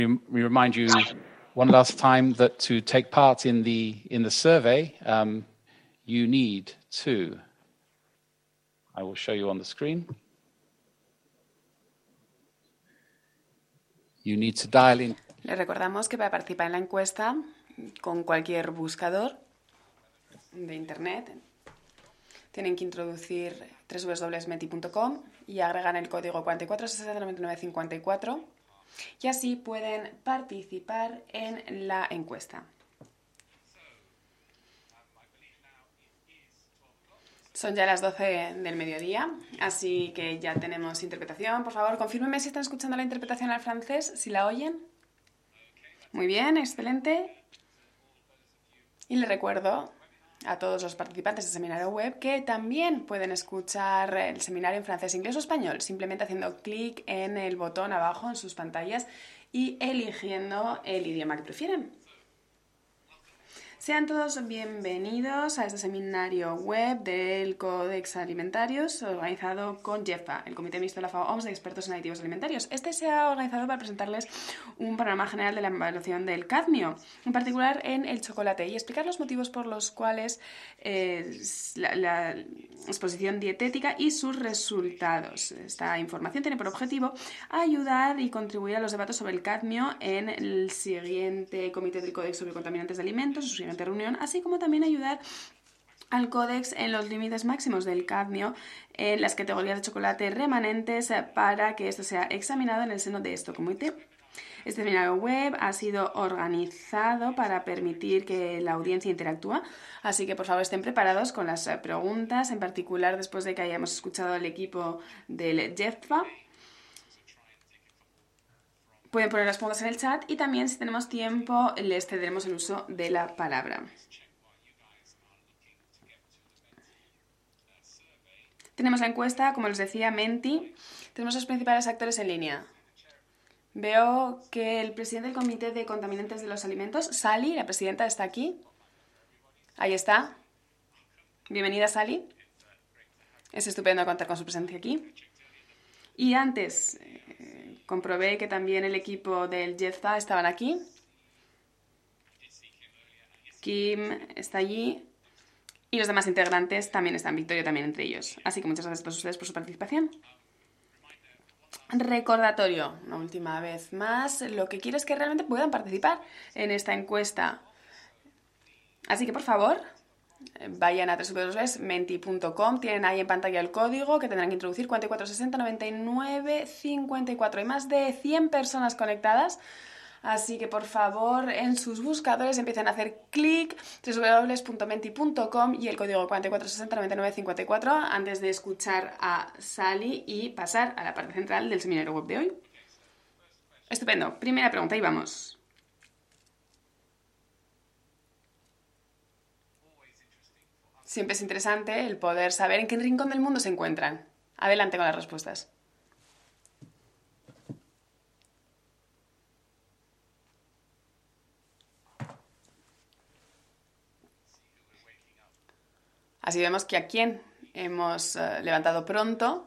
We remind you one last time that to take part in the survey, you need to. I will show you on the screen. You need to dial in. Les recordamos que para participar en la encuesta con cualquier buscador de internet tienen que introducir www.meti.com y agregar el código 44609954 y así pueden participar en la encuesta. Son ya las 12 del mediodía, así que ya tenemos interpretación. Por favor, confírmenme si están escuchando la interpretación al francés, si la oyen. Muy bien, excelente. Y les recuerdo a todos los participantes del seminario web que también pueden escuchar el seminario en francés, inglés o español, simplemente haciendo clic en el botón abajo en sus pantallas y eligiendo el idioma que prefieren. Sean todos bienvenidos a este seminario web del Codex Alimentarius organizado con JEFA, el Comité Mixto de la FAO-OMS de Expertos en Aditivos Alimentarios. Este se ha organizado para presentarles un panorama general de la evaluación del cadmio, en particular en el chocolate, y explicar los motivos por los cuales la exposición dietética y sus resultados. Esta información tiene por objetivo ayudar y contribuir a los debates sobre el cadmio en el siguiente Comité del Codex sobre Contaminantes de Alimentos, su siguiente reunión, así como también ayudar al Códex en los límites máximos del cadmio en las categorías de chocolate remanentes para que esto sea examinado en el seno de este comité. Este seminario web ha sido organizado para permitir que la audiencia interactúe, así que por favor estén preparados con las preguntas, en particular después de que hayamos escuchado al equipo del JEFA. Pueden poner las preguntas en el chat y también, si tenemos tiempo, les cederemos el uso de la palabra. Tenemos la encuesta, como les decía, Menti. Tenemos los principales actores en línea. Veo que el presidente del Comité de Contaminantes de los Alimentos, Sally, la presidenta, está aquí. Ahí está. Bienvenida, Sally. Es estupendo contar con su presencia aquí. Y antes comprobé que también el equipo del JEFA estaban aquí. Kim está allí. Y los demás integrantes también están, Victoria también entre ellos. Así que muchas gracias a ustedes por su participación. Recordatorio, una última vez más, lo que quiero es que realmente puedan participar en esta encuesta. Así que, por favor, vayan a www.menti.com, tienen ahí en pantalla el código que tendrán que introducir 44609954. Hay más de 100 personas conectadas, así que por favor en sus buscadores empiecen a hacer clic www.menti.com y el código 44609954 antes de escuchar a Sally y pasar a la parte central del seminario web de hoy. Estupendo. Primera pregunta, ahí vamos. Siempre es interesante el poder saber en qué rincón del mundo se encuentran. Adelante con las respuestas. Así vemos que a quién hemos levantado pronto.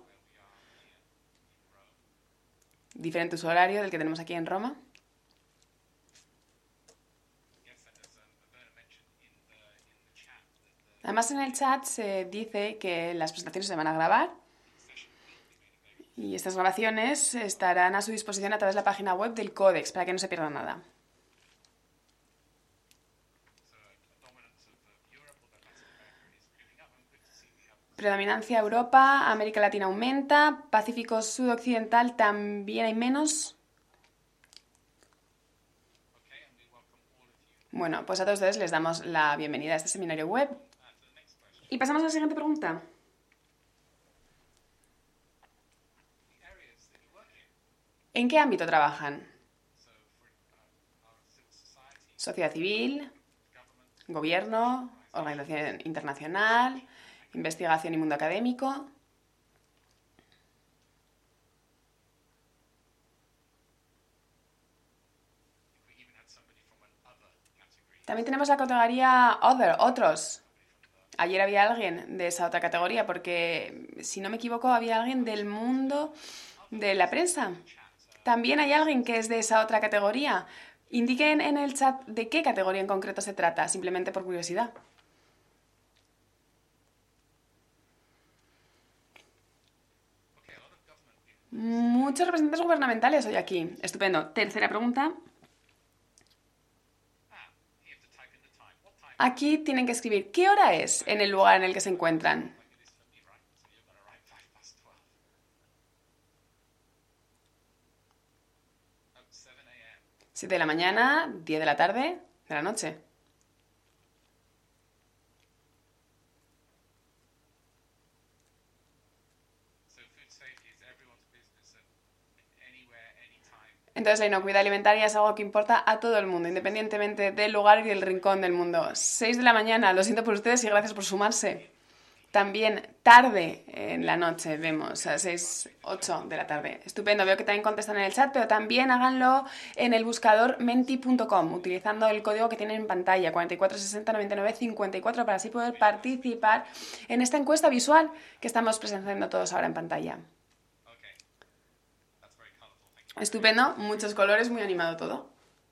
Diferente uso horario del que tenemos aquí en Roma. Además, en el chat se dice que las presentaciones se van a grabar y estas grabaciones estarán a su disposición a través de la página web del Codex para que no se pierda nada. Predominancia Europa, América Latina aumenta, Pacífico Sudoccidental también hay menos. Bueno, pues a todos ustedes les damos la bienvenida a este seminario web. Y pasamos a la siguiente pregunta. ¿En qué ámbito trabajan? Sociedad civil, gobierno, organización internacional, investigación y mundo académico. También tenemos la categoría Other, otros. Ayer había alguien de esa otra categoría porque, si no me equivoco, había alguien del mundo de la prensa. ¿También hay alguien que es de esa otra categoría? Indiquen en el chat de qué categoría en concreto se trata, simplemente por curiosidad. Muchos representantes gubernamentales hoy aquí. Estupendo. Tercera pregunta. Aquí tienen que escribir qué hora es en el lugar en el que se encuentran. 7 de la mañana, 10 de la tarde, de la noche. Entonces la inocuidad alimentaria es algo que importa a todo el mundo, independientemente del lugar y del rincón del mundo. 6 de la mañana, lo siento por ustedes y gracias por sumarse. También tarde en la noche vemos, a 6, 8 de la tarde. Estupendo, veo que también contestan en el chat, pero también háganlo en el buscador menti.com, utilizando el código que tienen en pantalla, 44609954, para así poder participar en esta encuesta visual que estamos presentando todos ahora en pantalla. Estupendo, muchos colores, muy animado todo.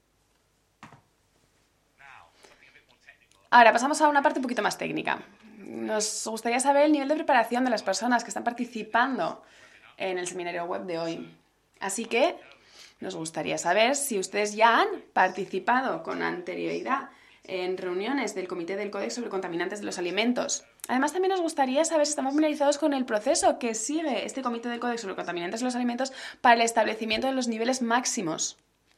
Ahora pasamos a una parte un poquito más técnica. Nos gustaría saber el nivel de preparación de las personas que están participando en el seminario web de hoy. Así que nos gustaría saber si ustedes ya han participado con anterioridad en reuniones del Comité del Códex sobre Contaminantes de los Alimentos. Además, también nos gustaría saber si están familiarizados con el proceso que sigue este Comité del Códex sobre Contaminantes de los Alimentos para el establecimiento de los niveles máximos.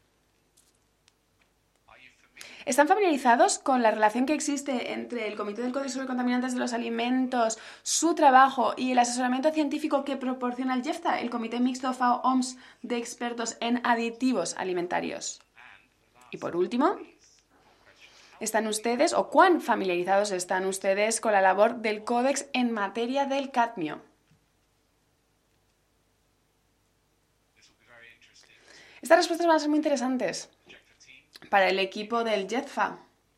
¿Están familiarizados con la relación que existe entre el Comité del Códex sobre Contaminantes de los Alimentos, su trabajo y el asesoramiento científico que proporciona el JEFTA, el Comité Mixto FAO-OMS de Expertos en Aditivos Alimentarios? Y por último, ¿están ustedes o cuán familiarizados están ustedes con la labor del Códex en materia del cadmio? Estas respuestas van a ser muy interesantes para el equipo del JEFTA.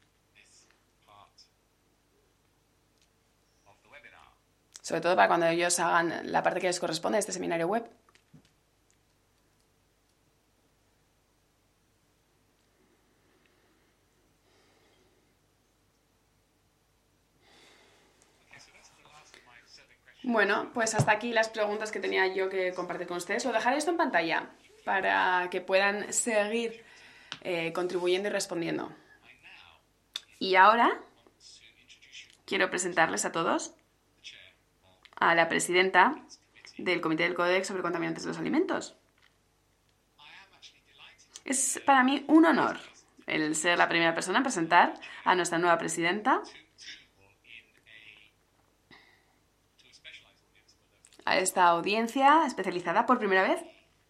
Sobre todo para cuando ellos hagan la parte que les corresponde de este seminario web. Bueno, pues hasta aquí las preguntas que tenía yo que compartir con ustedes. Os dejaré esto en pantalla para que puedan seguir contribuyendo y respondiendo. Y ahora quiero presentarles a todos a la presidenta del Comité del Códex sobre Contaminantes de los Alimentos. Es para mí un honor el ser la primera persona en presentar a nuestra nueva presidenta, a esta audiencia especializada por primera vez.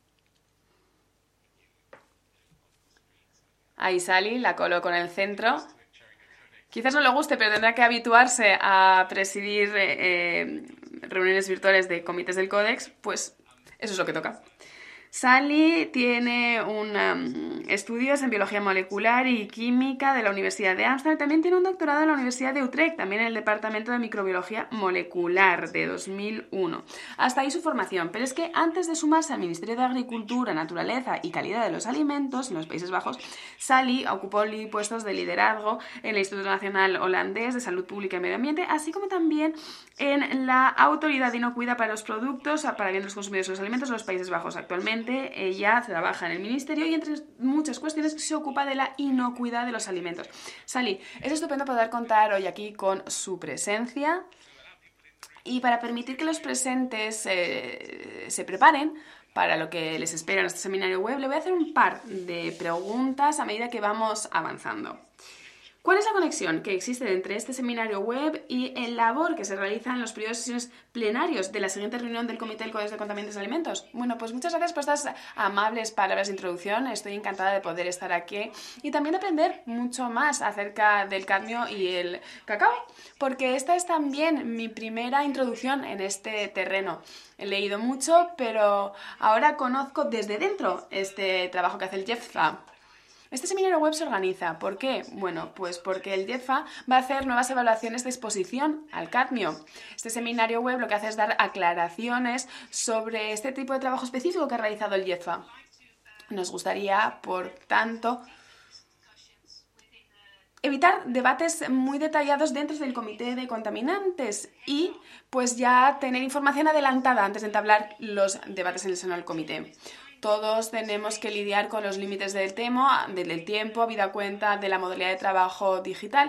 Ahí Sally, la coloco con el centro. Quizás no le guste, pero tendrá que habituarse a presidir reuniones virtuales de comités del Códex, pues eso es lo que toca. Sally tiene estudios en biología molecular y química de la Universidad de Ámsterdam y también tiene un doctorado en la Universidad de Utrecht, también en el Departamento de Microbiología Molecular de 2001. Hasta ahí su formación, pero es que antes de sumarse al Ministerio de Agricultura, Naturaleza y Calidad de los Alimentos en los Países Bajos, Sally ocupó puestos de liderazgo en el Instituto Nacional Holandés de Salud Pública y Medio Ambiente, así como también en la Autoridad de Inocuidad para los Productos para bien de los consumidores de los alimentos de los Países Bajos. Actualmente ella trabaja en el ministerio y entre muchas cuestiones se ocupa de la inocuidad de los alimentos. Sally, es estupendo poder contar hoy aquí con su presencia y para permitir que los presentes se preparen para lo que les espera en este seminario web, le voy a hacer un par de preguntas a medida que vamos avanzando. ¿Cuál es la conexión que existe entre este seminario web y el labor que se realiza en los periodos de sesiones plenarios de la siguiente reunión del Comité del Códex de Contaminantes de Alimentos? Bueno, pues muchas gracias por estas amables palabras de introducción. Estoy encantada de poder estar aquí y también aprender mucho más acerca del cadmio y el cacao, porque esta es también mi primera introducción en este terreno. He leído mucho, pero ahora conozco desde dentro este trabajo que hace el JEFTA. Este seminario web se organiza. ¿Por qué? Bueno, pues porque el JEFTA va a hacer nuevas evaluaciones de exposición al cadmio. Este seminario web lo que hace es dar aclaraciones sobre este tipo de trabajo específico que ha realizado el JEFTA. Nos gustaría, por tanto, evitar debates muy detallados dentro del comité de contaminantes y pues ya tener información adelantada antes de entablar los debates en el seno del comité. Todos tenemos que lidiar con los límites del tiempo, habida cuenta de la modalidad de trabajo digital.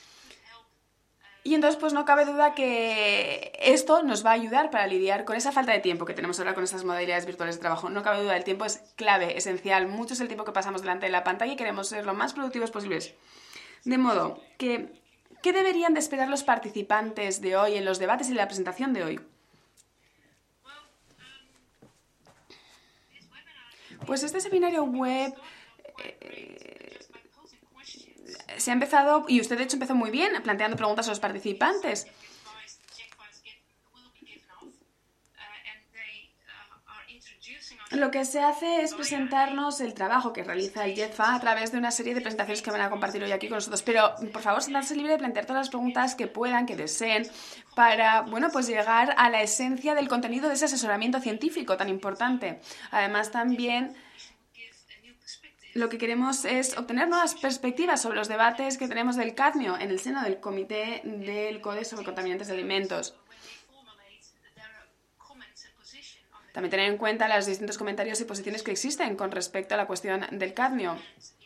Y entonces pues no cabe duda que esto nos va a ayudar para lidiar con esa falta de tiempo que tenemos ahora con estas modalidades virtuales de trabajo. No cabe duda, el tiempo es clave, esencial. Mucho es el tiempo que pasamos delante de la pantalla y queremos ser lo más productivos posibles. De modo que, ¿qué deberían de esperar los participantes de hoy en los debates y la presentación de hoy? Pues este seminario web se ha empezado, y usted de hecho empezó muy bien, planteando preguntas a los participantes. Lo que se hace es presentarnos el trabajo que realiza el JETFA a través de una serie de presentaciones que van a compartir hoy aquí con nosotros. Pero, por favor, sentarse libre de plantear todas las preguntas que puedan, que deseen, para, bueno, pues llegar a la esencia del contenido de ese asesoramiento científico tan importante. Además, también lo que queremos es obtener nuevas perspectivas sobre los debates que tenemos del cadmio en el seno del Comité del Codex sobre Contaminantes de Alimentos. También tener en cuenta los distintos comentarios y posiciones que existen con respecto a la cuestión del cadmio.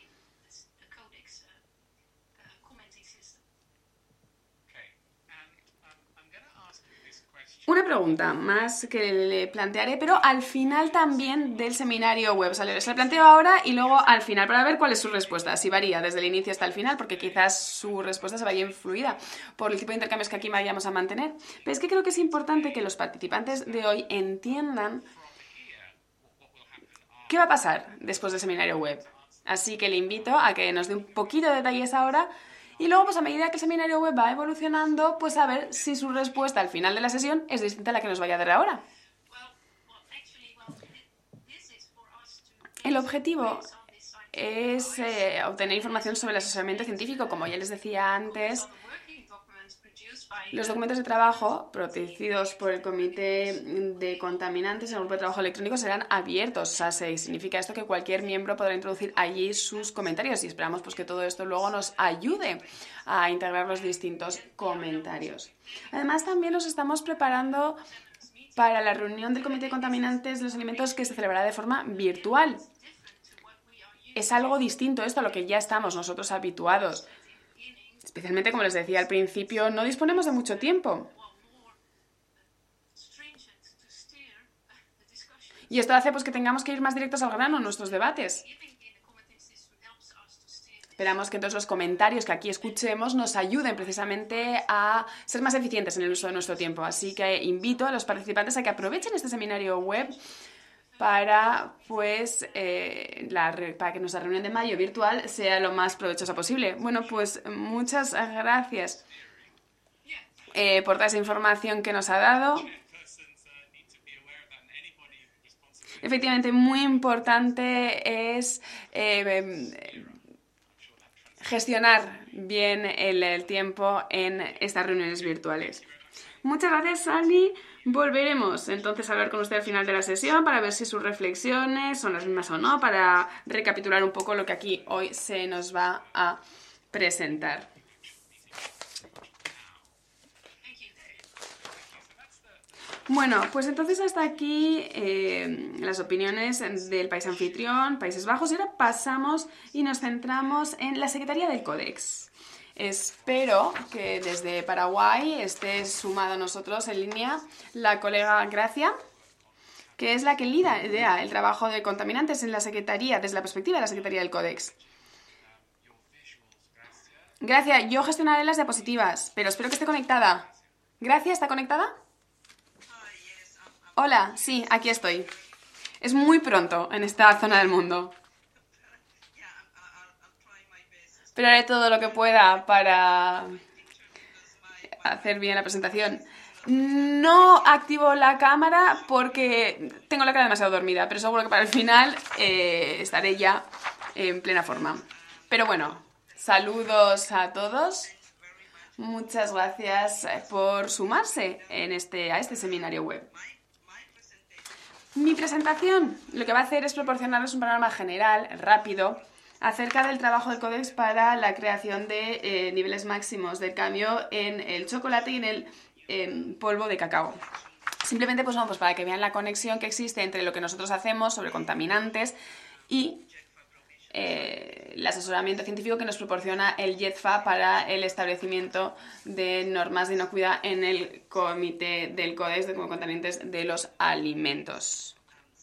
Una pregunta más que le plantearé, pero al final también del seminario web. Se la planteo ahora y luego al final para ver cuál es su respuesta. Si varía desde el inicio hasta el final, porque quizás su respuesta se vaya influida por el tipo de intercambios que aquí vayamos a mantener. Pero es que creo que es importante que los participantes de hoy entiendan qué va a pasar después del seminario web. Así que le invito a que nos dé un poquito de detalles ahora. Y luego, pues a medida que el seminario web va evolucionando, pues a ver si su respuesta al final de la sesión es distinta a la que nos vaya a dar ahora. El objetivo es obtener información sobre el asesoramiento científico. Como ya les decía antes, los documentos de trabajo protegidos por el Comité de Contaminantes en el Grupo de Trabajo Electrónico serán abiertos. O sea, significa esto que cualquier miembro podrá introducir allí sus comentarios y esperamos pues, que todo esto luego nos ayude a integrar los distintos comentarios. Además, también nos estamos preparando para la reunión del Comité de Contaminantes de los Alimentos que se celebrará de forma virtual. Es algo distinto esto a lo que ya estamos nosotros habituados. Especialmente, como les decía al principio, no disponemos de mucho tiempo. Y esto hace pues, que tengamos que ir más directos al grano en nuestros debates. Esperamos que todos los comentarios que aquí escuchemos nos ayuden precisamente a ser más eficientes en el uso de nuestro tiempo. Así que invito a los participantes a que aprovechen este seminario web para, pues, para que nuestra reunión de mayo virtual sea lo más provechosa posible. Bueno, pues muchas gracias por toda esa información que nos ha dado. Efectivamente, muy importante es gestionar bien el tiempo en estas reuniones virtuales. Muchas gracias, Sally. Volveremos entonces a hablar con usted al final de la sesión para ver si sus reflexiones son las mismas o no, para recapitular un poco lo que aquí hoy se nos va a presentar. Bueno, pues entonces hasta aquí las opiniones del país anfitrión, Países Bajos, y ahora pasamos y nos centramos en la Secretaría del Codex. Espero que desde Paraguay esté sumado a nosotros en línea la colega Gracia, que es la que lidera el trabajo de contaminantes en la Secretaría, desde la perspectiva de la Secretaría del Codex. Gracia, yo gestionaré las diapositivas, pero espero que esté conectada. Gracia, ¿está conectada? Hola, sí, aquí estoy. Es muy pronto en esta zona del mundo. Pero haré todo lo que pueda para hacer bien la presentación. No activo la cámara porque tengo la cara demasiado dormida, pero seguro que para el final estaré ya en plena forma. Pero bueno, saludos a todos. Muchas gracias por sumarse a este seminario web. Mi presentación lo que va a hacer es proporcionarles un panorama general, rápido, acerca del trabajo del Codex para la creación de niveles máximos de cadmio en el chocolate y en el polvo de cacao. Simplemente pues para que vean la conexión que existe entre lo que nosotros hacemos sobre contaminantes y el asesoramiento científico que nos proporciona el JETFA para el establecimiento de normas de inocuidad en el comité del Codex de contaminantes de los alimentos.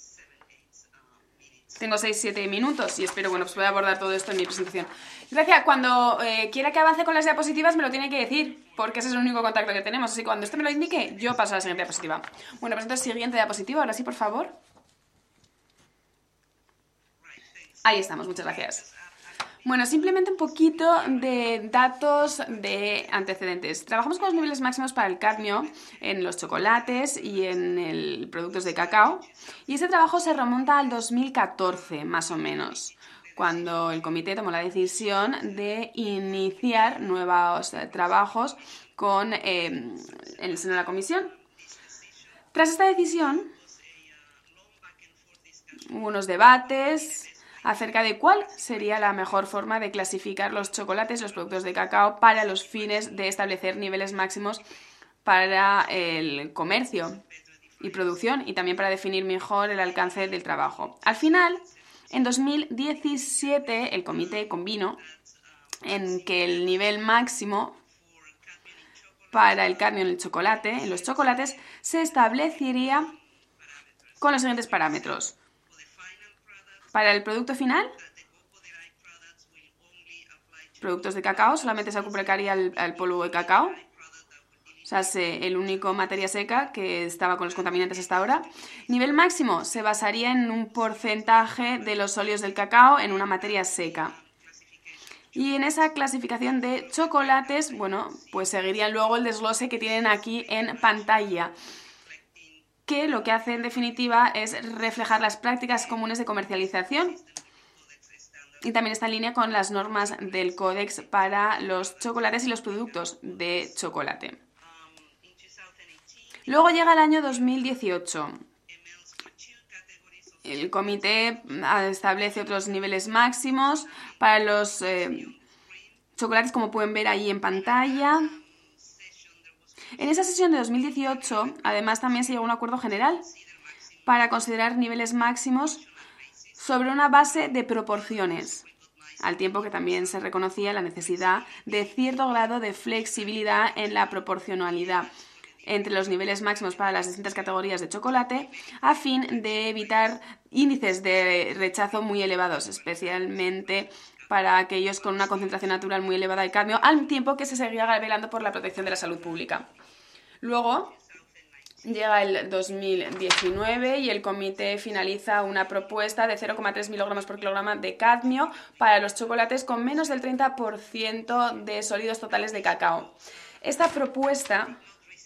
Tengo 6-7 minutos y espero pues poder abordar todo esto en mi presentación. Gracias. Cuando quiera que avance con las diapositivas me lo tiene que decir, porque ese es el único contacto que tenemos. Así que cuando usted me lo indique, yo paso a la siguiente diapositiva. Bueno, pues entonces siguiente diapositiva. Ahora sí, por favor. Ahí estamos, muchas gracias. Bueno, simplemente un poquito de datos de antecedentes. Trabajamos con los niveles máximos para el cadmio en los chocolates y en los productos de cacao. Y este trabajo se remonta al 2014, más o menos, cuando el comité tomó la decisión de iniciar nuevos trabajos en el seno de la comisión. Tras esta decisión, hubo unos debates acerca de cuál sería la mejor forma de clasificar los chocolates y los productos de cacao para los fines de establecer niveles máximos para el comercio y producción y también para definir mejor el alcance del trabajo. Al final, en 2017, el comité convino en que el nivel máximo para el cadmio en los chocolates, se establecería con los siguientes parámetros. Para el producto final, productos de cacao, solamente se aplicaría al polvo de cacao. O sea, el único materia seca que estaba con los contaminantes hasta ahora. Nivel máximo se basaría en un porcentaje de los óleos del cacao en una materia seca. Y en esa clasificación de chocolates, pues seguiría luego el desglose que tienen aquí en pantalla, que lo que hace en definitiva es reflejar las prácticas comunes de comercialización y también está en línea con las normas del Códex para los chocolates y los productos de chocolate. Luego llega el año 2018. El comité establece otros niveles máximos para los chocolates, como pueden ver ahí en pantalla. En esa sesión de 2018, además, también se llegó a un acuerdo general para considerar niveles máximos sobre una base de proporciones, al tiempo que también se reconocía la necesidad de cierto grado de flexibilidad en la proporcionalidad entre los niveles máximos para las distintas categorías de chocolate, a fin de evitar índices de rechazo muy elevados, especialmente para aquellos con una concentración natural muy elevada de cadmio, al tiempo que se seguía velando por la protección de la salud pública. Luego llega el 2019 y el comité finaliza una propuesta de 0,3 miligramos por kilogramo de cadmio para los chocolates con menos del 30% de sólidos totales de cacao. Esta propuesta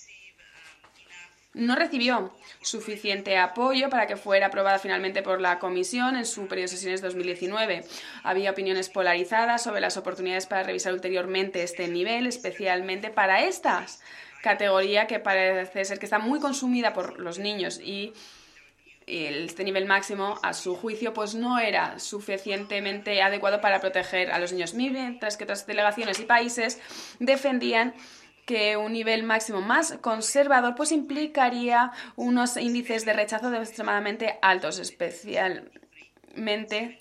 no recibió suficiente apoyo para que fuera aprobada finalmente por la Comisión en su periodo de sesiones 2019. Había opiniones polarizadas sobre las oportunidades para revisar ulteriormente este nivel, especialmente para esta categoría que parece ser que está muy consumida por los niños y este nivel máximo, a su juicio, pues no era suficientemente adecuado para proteger a los niños, mientras que otras delegaciones y países defendían que un nivel máximo más conservador pues implicaría unos índices de rechazo extremadamente altos, especialmente.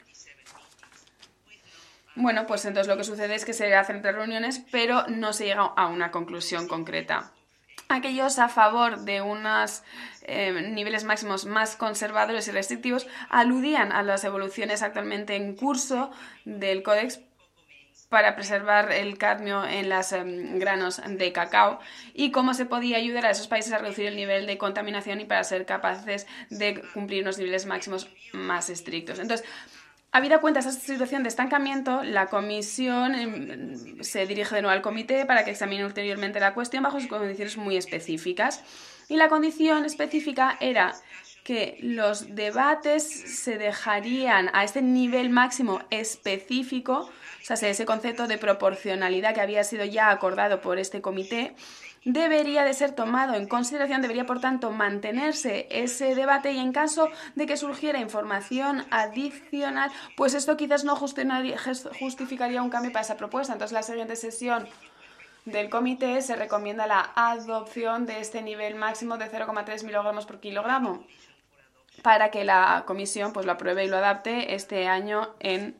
Pues entonces lo que sucede es que se hacen 3 reuniones, pero no se llega a una conclusión concreta. Aquellos a favor de unos niveles máximos más conservadores y restrictivos aludían a las evoluciones actualmente en curso del Códex para preservar el cadmio en los granos de cacao y cómo se podía ayudar a esos países a reducir el nivel de contaminación y para ser capaces de cumplir unos niveles máximos más estrictos. Entonces, habida cuenta de esta situación de estancamiento, la Comisión se dirige de nuevo al comité para que examine ulteriormente la cuestión bajo sus condiciones muy específicas. Y la condición específica era que los debates se dejarían a este nivel máximo específico, o sea, ese concepto de proporcionalidad que había sido ya acordado por este comité, debería de ser tomado en consideración, debería por tanto mantenerse ese debate y en caso de que surgiera información adicional, pues esto quizás no justificaría un cambio para esa propuesta. Entonces la siguiente sesión del comité se recomienda la adopción de este nivel máximo de 0,3 miligramos por kilogramo para que la comisión pues lo apruebe y lo adapte este año en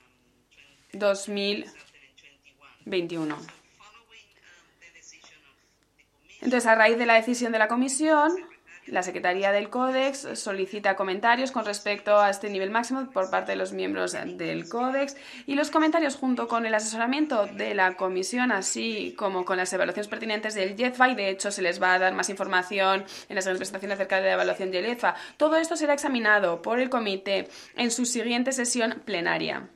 2021. Entonces, a raíz de la decisión de la comisión, la Secretaría del Códex solicita comentarios con respecto a este nivel máximo por parte de los miembros del Códex y los comentarios junto con el asesoramiento de la comisión, así como con las evaluaciones pertinentes del JEFA, y de hecho se les va a dar más información en la siguiente presentación acerca de la evaluación del JEFA. Todo esto será examinado por el comité en su siguiente sesión plenaria.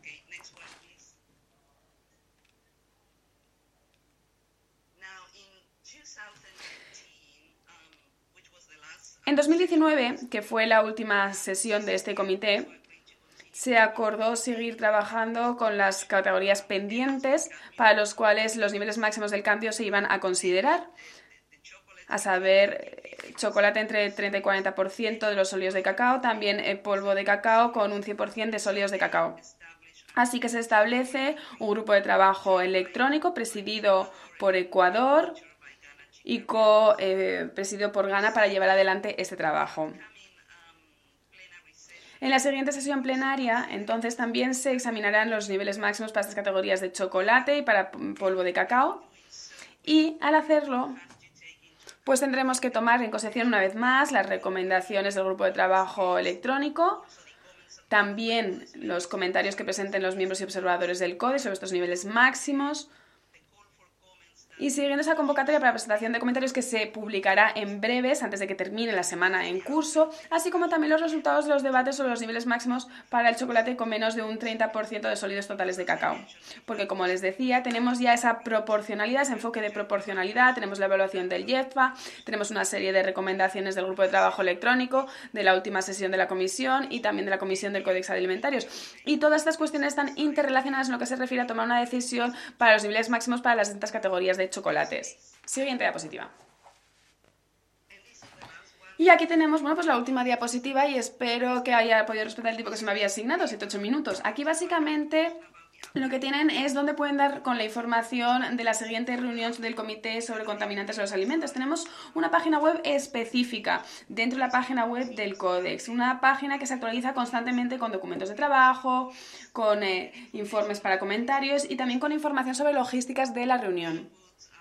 En 2019, que fue la última sesión de este comité, se acordó seguir trabajando con las categorías pendientes para los cuales los niveles máximos del cambio se iban a considerar, a saber, chocolate entre 30 y 40% de los sólidos de cacao, también polvo de cacao con un 100% de sólidos de cacao. Así que se establece un grupo de trabajo electrónico presidido por Ecuador y presidido por Ghana para llevar adelante este trabajo. En la siguiente sesión plenaria, entonces, también se examinarán los niveles máximos para estas categorías de chocolate y para polvo de cacao. Y al hacerlo, pues tendremos que tomar en consideración una vez más las recomendaciones del grupo de trabajo electrónico, también los comentarios que presenten los miembros y observadores del CODE sobre estos niveles máximos. Y siguiendo esa convocatoria para presentación de comentarios que se publicará en breves, antes de que termine la semana en curso, así como también los resultados de los debates sobre los niveles máximos para el chocolate con menos de un 30% de sólidos totales de cacao. Porque, como les decía, tenemos ya esa proporcionalidad, ese enfoque de proporcionalidad, tenemos la evaluación del JEFA, tenemos una serie de recomendaciones del grupo de trabajo electrónico, de la última sesión de la comisión y también de la comisión del Códex Alimentarios. Y todas estas cuestiones están interrelacionadas en lo que se refiere a tomar una decisión para los niveles máximos para las distintas categorías de chocolates. Siguiente diapositiva. Y aquí tenemos, bueno, pues la última diapositiva y espero que haya podido respetar el tiempo que se me había asignado, 7-8 minutos. Aquí básicamente lo que tienen es donde pueden dar con la información de la siguiente reunión del Comité sobre Contaminantes de los Alimentos. Tenemos una página web específica dentro de la página web del Códex, una página que se actualiza constantemente con documentos de trabajo, con informes para comentarios y también con información sobre logísticas de la reunión.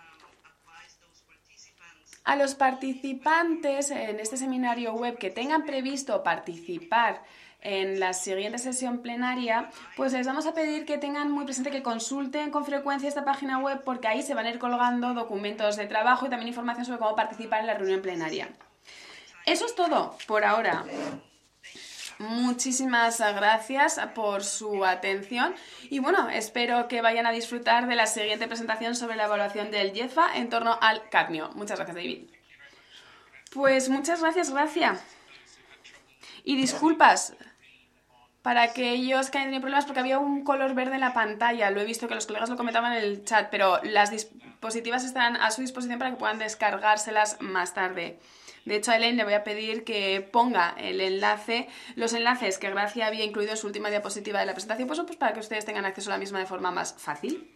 A los participantes en este seminario web que tengan previsto participar en la siguiente sesión plenaria, pues les vamos a pedir que tengan muy presente que consulten con frecuencia esta página web porque ahí se van a ir colgando documentos de trabajo y también información sobre cómo participar en la reunión plenaria. Eso es todo por ahora. Muchísimas gracias por su atención y bueno, espero que vayan a disfrutar de la siguiente presentación sobre la evaluación del JEFA en torno al cadmio. Muchas gracias, David. Pues muchas gracias, Gracia. Y disculpas para aquellos que han tenido problemas porque había un color verde en la pantalla. Lo he visto que los colegas lo comentaban en el chat, pero las diapositivas estarán a su disposición para que puedan descargárselas más tarde. De hecho, a Elaine le voy a pedir que ponga los enlaces que Gracia había incluido en su última diapositiva de la presentación, pues para que ustedes tengan acceso a la misma de forma más fácil.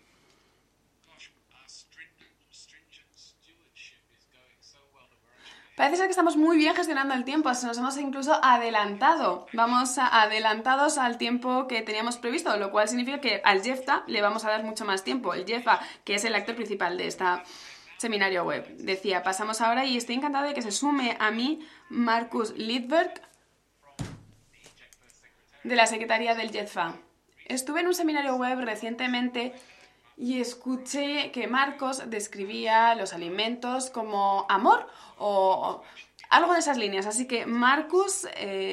Parece ser que estamos muy bien gestionando el tiempo, nos hemos incluso adelantado. Vamos adelantados al tiempo que teníamos previsto, lo cual significa que al JEFA le vamos a dar mucho más tiempo. El JEFA, que es el actor principal de esta seminario web. Decía, pasamos ahora y estoy encantada de que se sume a mí Marcus Lidberg de la Secretaría del JEFA. Estuve en un seminario web recientemente y escuché que Marcos describía los alimentos como amor o algo de esas líneas. Así que Marcus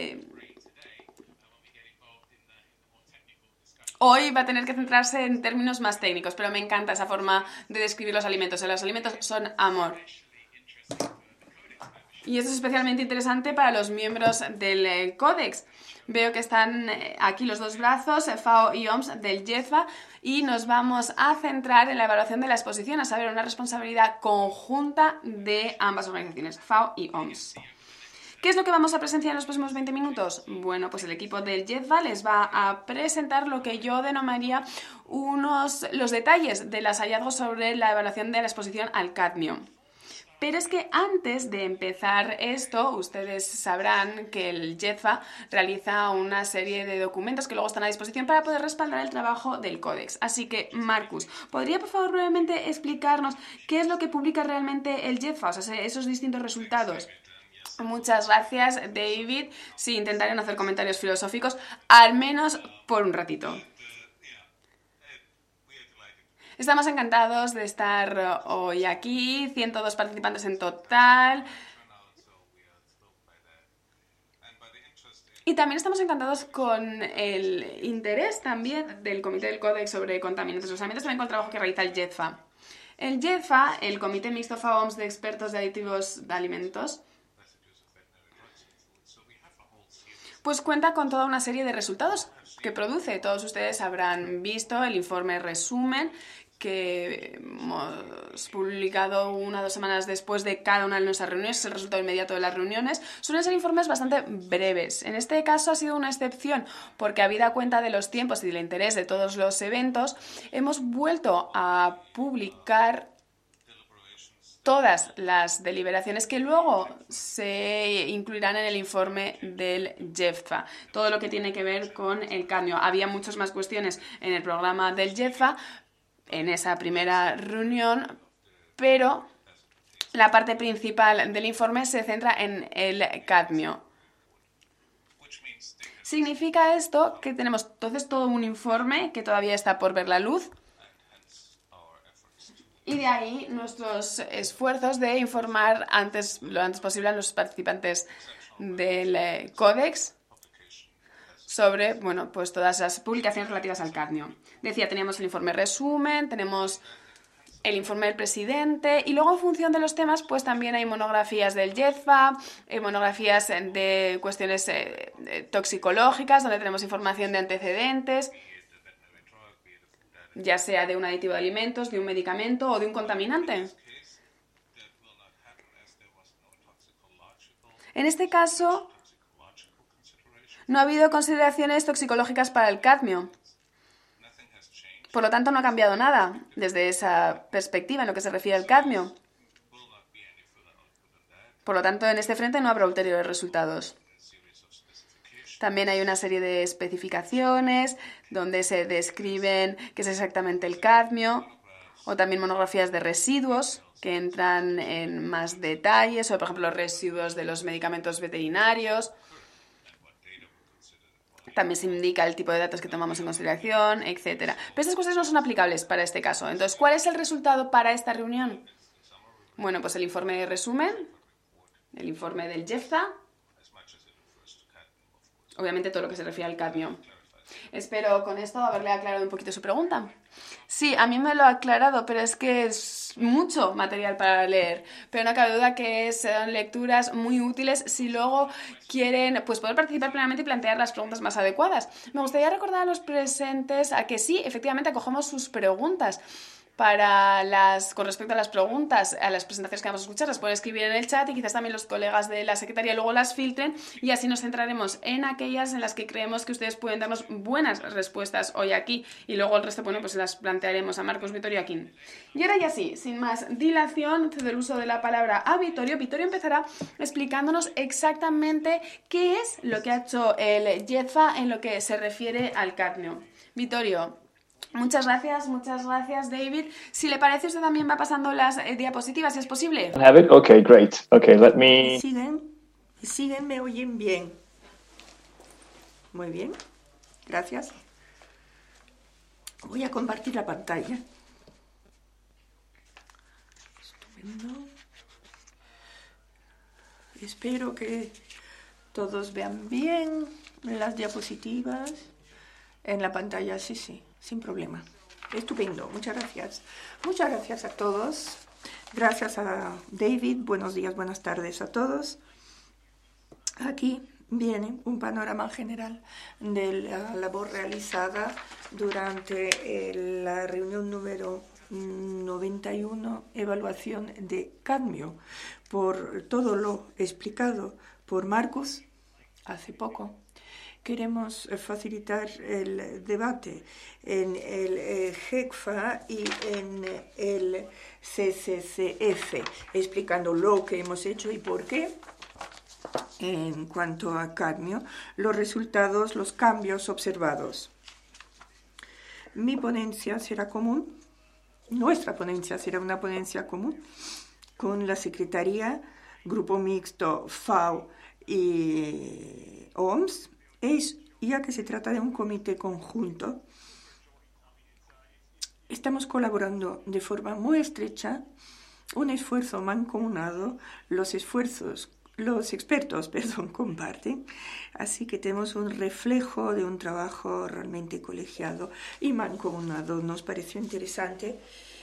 hoy va a tener que centrarse en términos más técnicos, pero me encanta esa forma de describir los alimentos. Los alimentos son amor. Y eso es especialmente interesante para los miembros del Codex. Veo que están aquí los dos brazos, FAO y OMS del JEFA, y nos vamos a centrar en la evaluación de la exposición, a saber, una responsabilidad conjunta de ambas organizaciones, FAO y OMS. ¿Qué es lo que vamos a presenciar en los próximos 20 minutos? Bueno, pues el equipo del JEFA les va a presentar lo que yo denominaría los detalles de los hallazgos sobre la evaluación de la exposición al cadmio. Pero es que antes de empezar esto, ustedes sabrán que el JEFA realiza una serie de documentos que luego están a disposición para poder respaldar el trabajo del Codex. Así que, Marcus, ¿podría por favor brevemente explicarnos qué es lo que publica realmente el JEFA? O sea, esos distintos resultados. Muchas gracias, David. Sí, intentaré no hacer comentarios filosóficos, al menos por un ratito. Estamos encantados de estar hoy aquí, 102 participantes en total. Y también estamos encantados con el interés también del Comité del Códex sobre contaminantes. Los también con el trabajo que realiza el JEFA. El JEFA, el Comité Mixto FAO-OMS de Expertos de Aditivos de Alimentos, pues cuenta con toda una serie de resultados que produce. Todos ustedes habrán visto el informe resumen que hemos publicado 1 o 2 semanas después de cada una de nuestras reuniones, es el resultado inmediato de las reuniones. Suelen ser informes bastante breves. En este caso ha sido una excepción porque, habida cuenta de los tiempos y del interés de todos los eventos, hemos vuelto a publicar todas las deliberaciones que luego se incluirán en el informe del JEFA. Todo lo que tiene que ver con el cadmio. Había muchas más cuestiones en el programa del JEFA, en esa primera reunión, pero la parte principal del informe se centra en el cadmio. ¿Significa esto que tenemos entonces todo un informe que todavía está por ver la luz? Y de ahí nuestros esfuerzos de informar lo antes posible a los participantes del Codex sobre, bueno, pues todas las publicaciones relativas al cadmio. Decía, teníamos el informe resumen, tenemos el informe del presidente y luego en función de los temas pues también hay monografías del JEFA, monografías de cuestiones toxicológicas donde tenemos información de antecedentes, ya sea de un aditivo de alimentos, de un medicamento o de un contaminante. En este caso, no ha habido consideraciones toxicológicas para el cadmio. Por lo tanto, no ha cambiado nada desde esa perspectiva en lo que se refiere al cadmio. Por lo tanto, en este frente no habrá ulteriores resultados. También hay una serie de especificaciones donde se describen qué es exactamente el cadmio, o también monografías de residuos que entran en más detalles, sobre, por ejemplo, los residuos de los medicamentos veterinarios. También se indica el tipo de datos que tomamos en consideración, etc. Pero estas cosas no son aplicables para este caso. Entonces, ¿cuál es el resultado para esta reunión? Bueno, pues el informe de resumen, el informe del JEFA, obviamente todo lo que se refiere al cadmio. Espero con esto haberle aclarado un poquito su pregunta. Sí, a mí me lo ha aclarado, pero es que es mucho material para leer. Pero no cabe duda que son lecturas muy útiles si luego quieren pues, poder participar plenamente y plantear las preguntas más adecuadas. Me gustaría recordar a los presentes a que sí, efectivamente acogemos sus preguntas. Con respecto a las preguntas, a las presentaciones que vamos a escuchar, las pueden escribir en el chat y quizás también los colegas de la secretaría luego las filtren y así nos centraremos en aquellas en las que creemos que ustedes pueden darnos buenas respuestas hoy aquí y luego el resto, bueno, pues las plantearemos a Marcos, Vittorio y a Kim. Y ahora ya sí, sin más dilación, cedo el uso de la palabra a Vittorio. Vittorio empezará explicándonos exactamente qué es lo que ha hecho el JEFA en lo que se refiere al cadmio. Vittorio. Muchas gracias, David. Si le parece, usted también va pasando las diapositivas, si es posible. Have it? Okay, great. Okay, let me... ¿Me siguen? ¿Me oyen bien? Muy bien, gracias. Voy a compartir la pantalla. Estupendo. Espero que todos vean bien las diapositivas. En la pantalla, sí, sin problema. Estupendo, muchas gracias. Muchas gracias a todos Gracias a David. Buenos días, buenas tardes a todos. Aquí viene un panorama general de la labor realizada durante la reunión número 91, evaluación de cadmio, por todo lo explicado por Marcus hace poco. Queremos facilitar el debate en el GECFA y en el CCCF, explicando lo que hemos hecho y por qué. En cuanto a cadmio, los resultados, los cambios observados. Mi ponencia será común, nuestra ponencia será una ponencia común con la Secretaría, Grupo Mixto, FAO y OMS, ya que se trata de un comité conjunto. Estamos colaborando de forma muy estrecha, un esfuerzo mancomunado, los expertos comparten, así que tenemos un reflejo de un trabajo realmente colegiado y mancomunado. Nos pareció interesante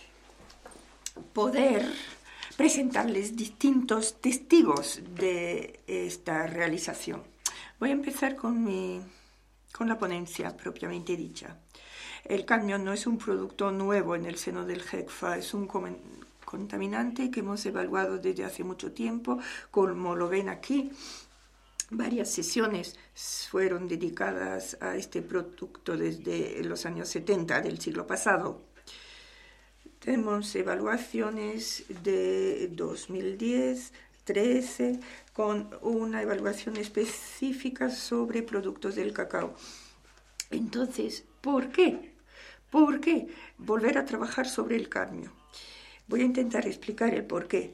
poder presentarles distintos testigos de esta realización. Voy a empezar con la ponencia propiamente dicha. El cadmio no es un producto nuevo en el seno del GECFA, es un contaminante que hemos evaluado desde hace mucho tiempo. Como lo ven aquí, varias sesiones fueron dedicadas a este producto desde los años 70 del siglo pasado. Tenemos evaluaciones de 2010, 13, con una evaluación específica sobre productos del cacao. Entonces, ¿por qué? ¿Por qué volver a trabajar sobre el cadmio? Voy a intentar explicar el porqué.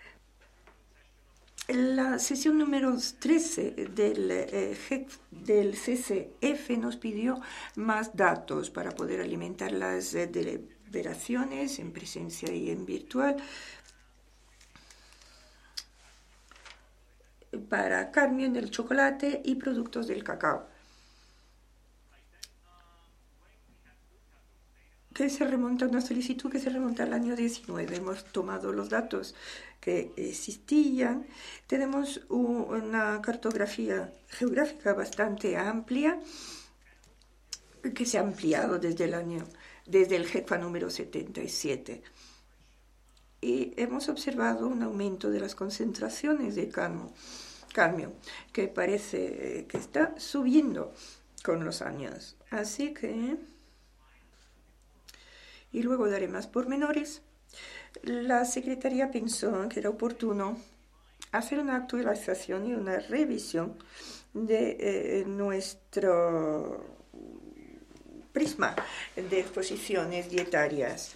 La sesión número 13 del CCF nos pidió más datos para poder alimentar las deliberaciones en presencia y en virtual para cadmio en el chocolate y productos del cacao. Una solicitud que se remonta al año 19. Hemos tomado los datos que existían. Tenemos una cartografía geográfica bastante amplia que se ha ampliado desde el GECFA número 77. Y hemos observado un aumento de las concentraciones de cadmio, que parece que está subiendo con los años. Así que... Y luego daré más pormenores. La Secretaría pensó que era oportuno hacer una actualización y una revisión de nuestro prisma de exposiciones dietarias,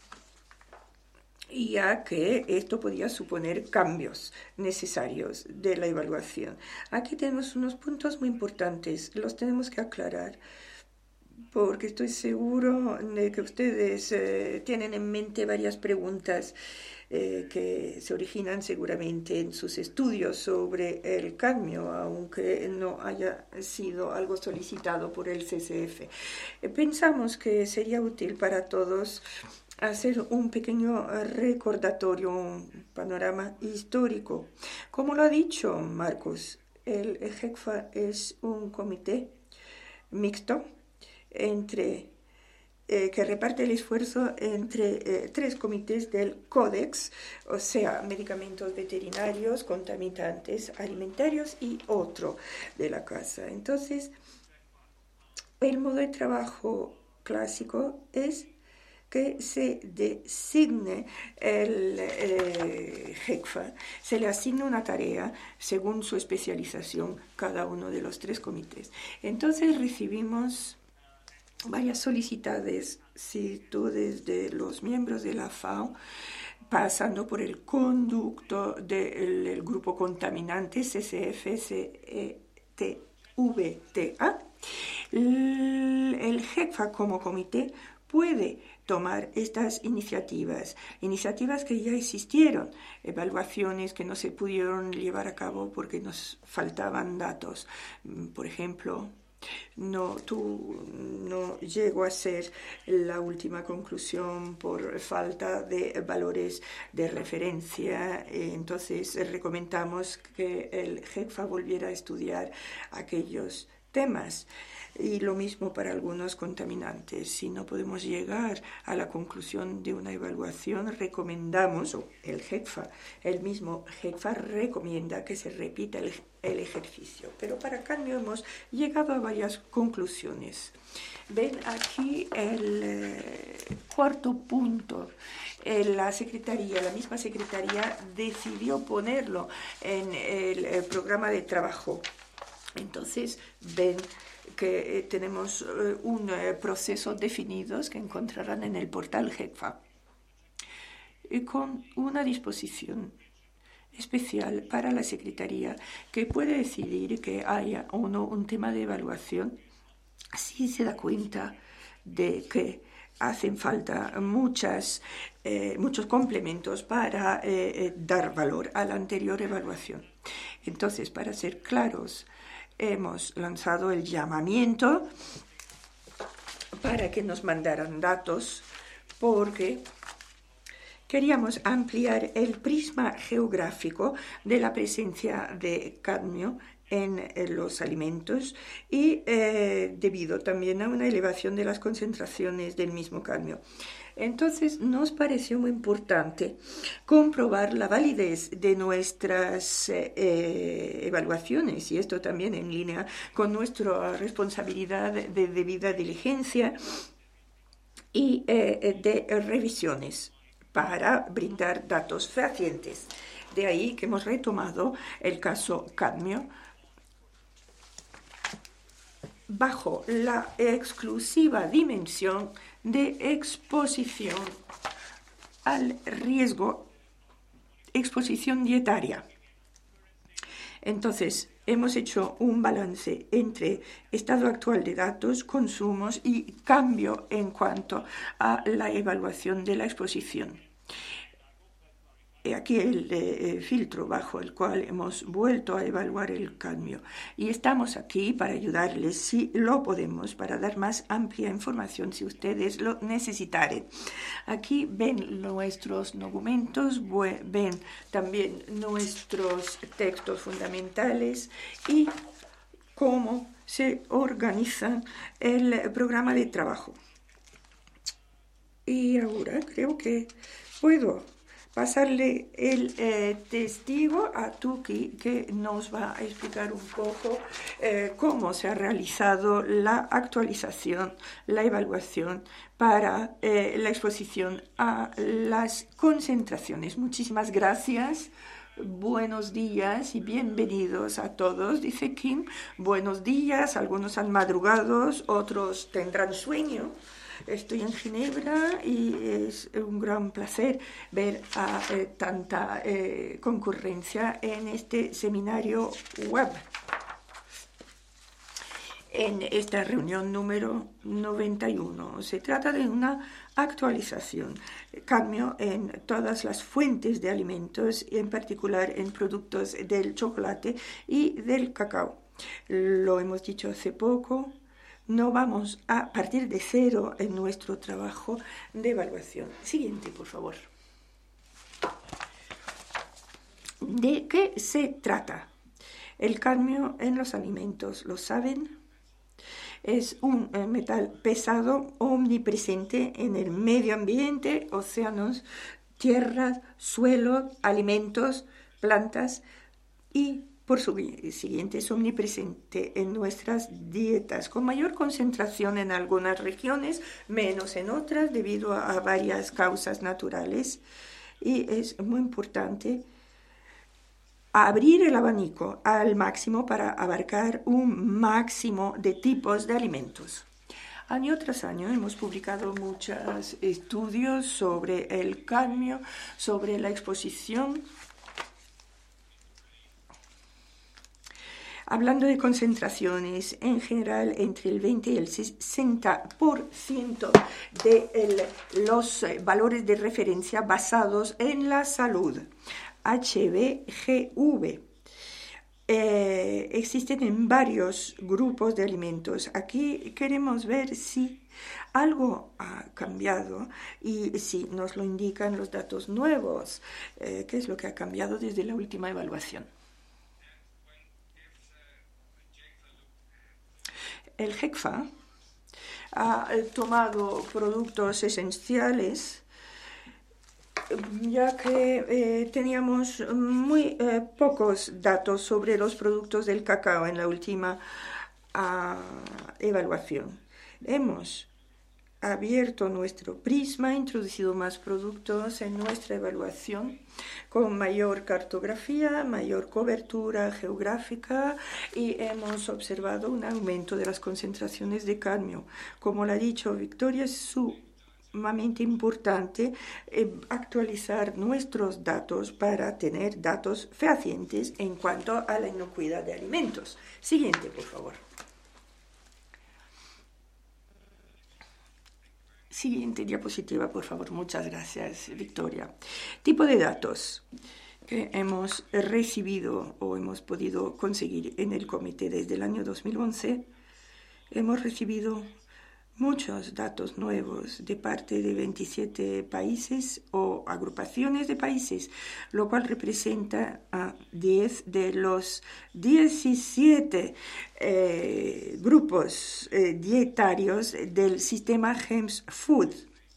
ya que esto podía suponer cambios necesarios de la evaluación. Aquí tenemos unos puntos muy importantes, los tenemos que aclarar, porque estoy seguro de que ustedes tienen en mente varias preguntas que se originan seguramente en sus estudios sobre el cadmio, aunque no haya sido algo solicitado por el CCF. Pensamos que sería útil para todos hacer un pequeño recordatorio, un panorama histórico. Como lo ha dicho Marcos, el GECFA es un comité mixto que reparte el esfuerzo entre tres comités del Códex, o sea, medicamentos veterinarios, contaminantes alimentarios y otro de la casa. Entonces, el modo de trabajo clásico es que se designe el GECFA, se le asigna una tarea según su especialización cada uno de los tres comités. Entonces recibimos varias solicitudes de los miembros de la FAO, pasando por el conducto del grupo contaminante CCF-CETVTA. El GECFA como comité puede tomar estas iniciativas que ya existieron, evaluaciones que no se pudieron llevar a cabo porque nos faltaban datos. Por ejemplo, no llego a ser la última conclusión por falta de valores de referencia. Entonces recomendamos que el GECFA volviera a estudiar aquellos temas. Y lo mismo para algunos contaminantes. Si no podemos llegar a la conclusión de una evaluación, recomendamos, o el mismo GECFA recomienda que se repita el ejercicio. Pero para cadmio hemos llegado a varias conclusiones. Ven aquí el cuarto punto. La misma secretaría decidió ponerlo en el programa de trabajo. Entonces, ven que tenemos un proceso definidos que encontrarán en el portal GECFA, con una disposición especial para la Secretaría que puede decidir que haya o no un tema de evaluación si se da cuenta de que hacen falta muchos complementos para dar valor a la anterior evaluación. Entonces, para ser claros, hemos lanzado el llamamiento para que nos mandaran datos porque queríamos ampliar el prisma geográfico de la presencia de cadmio en los alimentos y debido también a una elevación de las concentraciones del mismo cadmio. Entonces nos pareció muy importante comprobar la validez de nuestras evaluaciones y esto también en línea con nuestra responsabilidad de debida diligencia y de revisiones para brindar datos fehacientes. De ahí que hemos retomado el caso cadmio bajo la exclusiva dimensión de exposición al riesgo, exposición dietaria. Entonces, hemos hecho un balance entre estado actual de datos, consumos y cambio en cuanto a la evaluación de la exposición. Aquí el filtro bajo el cual hemos vuelto a evaluar el cadmio. Y estamos aquí para ayudarles, si lo podemos, para dar más amplia información si ustedes lo necesitaren. Aquí ven nuestros documentos, ven también nuestros textos fundamentales y cómo se organiza el programa de trabajo. Y ahora creo que puedo pasarle el testigo a Tuki, que nos va a explicar un poco cómo se ha realizado la actualización, la evaluación para la exposición a las concentraciones. Muchísimas gracias. Buenos días y bienvenidos a todos, dice Kim. Buenos días, algunos han madrugado, otros tendrán sueño. Estoy en Ginebra y es un gran placer ver a tanta concurrencia en este seminario web. En esta reunión número 91 se trata de una actualización, cadmio en todas las fuentes de alimentos, en particular en productos del chocolate y del cacao. Lo hemos dicho hace poco. No vamos a partir de cero en nuestro trabajo de evaluación. Siguiente, por favor. ¿De qué se trata? El cadmio en los alimentos, ¿lo saben? Es un metal pesado omnipresente en el medio ambiente, océanos, tierras, suelo, alimentos, plantas y por su siguiente, es omnipresente en nuestras dietas, con mayor concentración en algunas regiones, menos en otras, debido a varias causas naturales. Y es muy importante abrir el abanico al máximo para abarcar un máximo de tipos de alimentos. Año tras año hemos publicado muchos estudios sobre el cadmio, sobre la exposición. Hablando de concentraciones, en general entre el 20 y el 60% de los valores de referencia basados en la salud, HbGV. existen en varios grupos de alimentos. Aquí queremos ver si algo ha cambiado y si nos lo indican los datos nuevos, qué es lo que ha cambiado desde la última evaluación. El GECFA ha tomado productos esenciales, ya que teníamos muy pocos datos sobre los productos del cacao en la última evaluación. Hemos abierto nuestro prisma, introducido más productos en nuestra evaluación con mayor cartografía, mayor cobertura geográfica y hemos observado un aumento de las concentraciones de cadmio. Como lo ha dicho Victoria, es sumamente importante actualizar nuestros datos para tener datos fehacientes en cuanto a la inocuidad de alimentos. Siguiente, por favor. Siguiente diapositiva, por favor. Muchas gracias, Victoria. Tipo de datos que hemos recibido o hemos podido conseguir en el comité desde el año 2011. Hemos recibido muchos datos nuevos de parte de 27 países o agrupaciones de países, lo cual representa a 10 de los 17 grupos dietarios del sistema GEMS Food.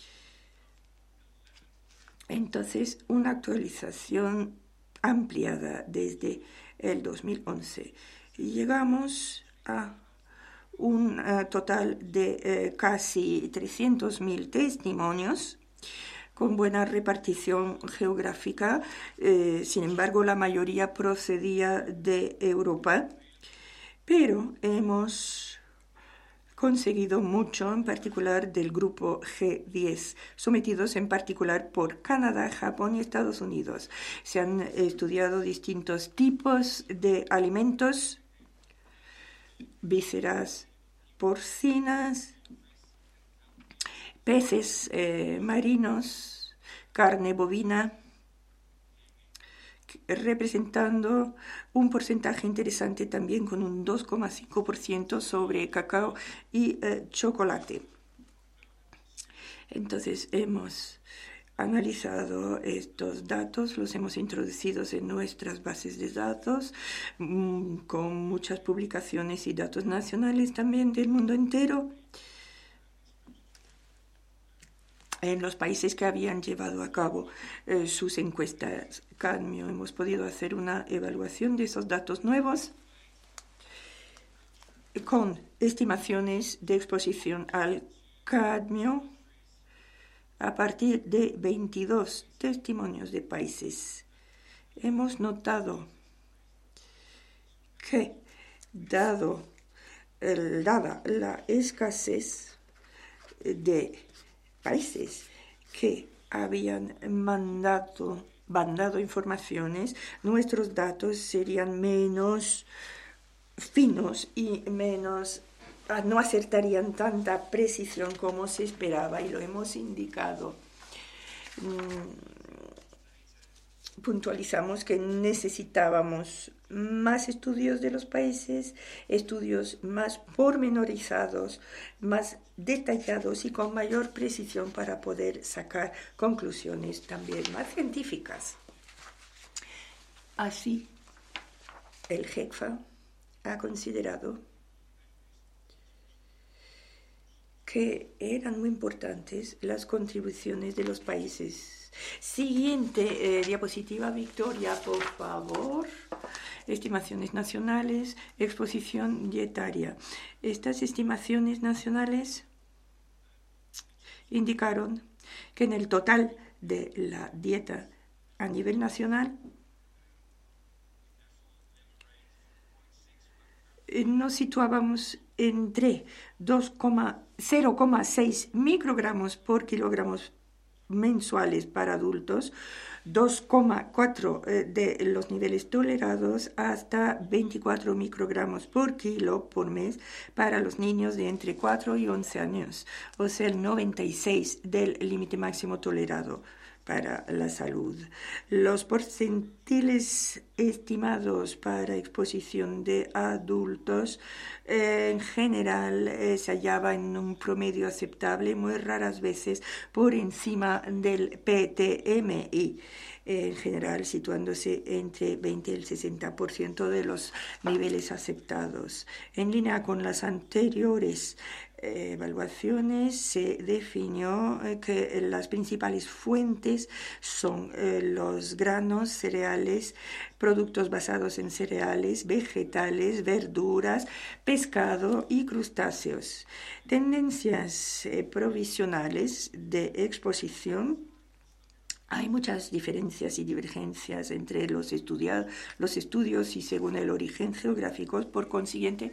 Entonces, una actualización ampliada desde el 2011. Y llegamos a un total de casi 300.000 testimonios con buena repartición geográfica. Sin embargo, la mayoría procedía de Europa, pero hemos conseguido mucho, en particular del grupo G10, sometidos en particular por Canadá, Japón y Estados Unidos. Se han estudiado distintos tipos de alimentos, vísceras porcinas, peces marinos, carne bovina, representando un porcentaje interesante también con un 2,5% sobre cacao y chocolate. Entonces hemos analizado estos datos, los hemos introducido en nuestras bases de datos con muchas publicaciones y datos nacionales también del mundo entero. En los países que habían llevado a cabo sus encuestas cadmio, hemos podido hacer una evaluación de esos datos nuevos con estimaciones de exposición al cadmio a partir de 22 testimonios de países. Hemos notado que, dada la escasez de países que habían mandado informaciones, nuestros datos serían menos finos y no acertarían tanta precisión como se esperaba, y lo hemos indicado. Puntualizamos que necesitábamos más estudios de los países, estudios más pormenorizados, más detallados y con mayor precisión para poder sacar conclusiones también más científicas. Así, el GECFA ha considerado que eran muy importantes las contribuciones de los países. Siguiente diapositiva, Victoria, por favor. Estimaciones nacionales, exposición dietaria. Estas estimaciones nacionales indicaron que en el total de la dieta a nivel nacional nos situábamos entre 0,6 microgramos por kilogramos mensuales para adultos, 2,4 de los niveles tolerados hasta 24 microgramos por kilo por mes para los niños de entre 4 y 11 años, o sea, el 96 del límite máximo tolerado. para la salud. Los porcentiles estimados para exposición de adultos en general se hallaba en un promedio aceptable, muy raras veces por encima del PTMI, en general situándose entre 20 y el 60% de los niveles aceptados. En línea con las anteriores evaluaciones se definió que las principales fuentes son los granos, cereales, productos basados en cereales, vegetales, verduras, pescado y crustáceos. Tendencias provisionales de exposición. Hay muchas diferencias y divergencias entre los estudios y según el origen geográfico. Por consiguiente,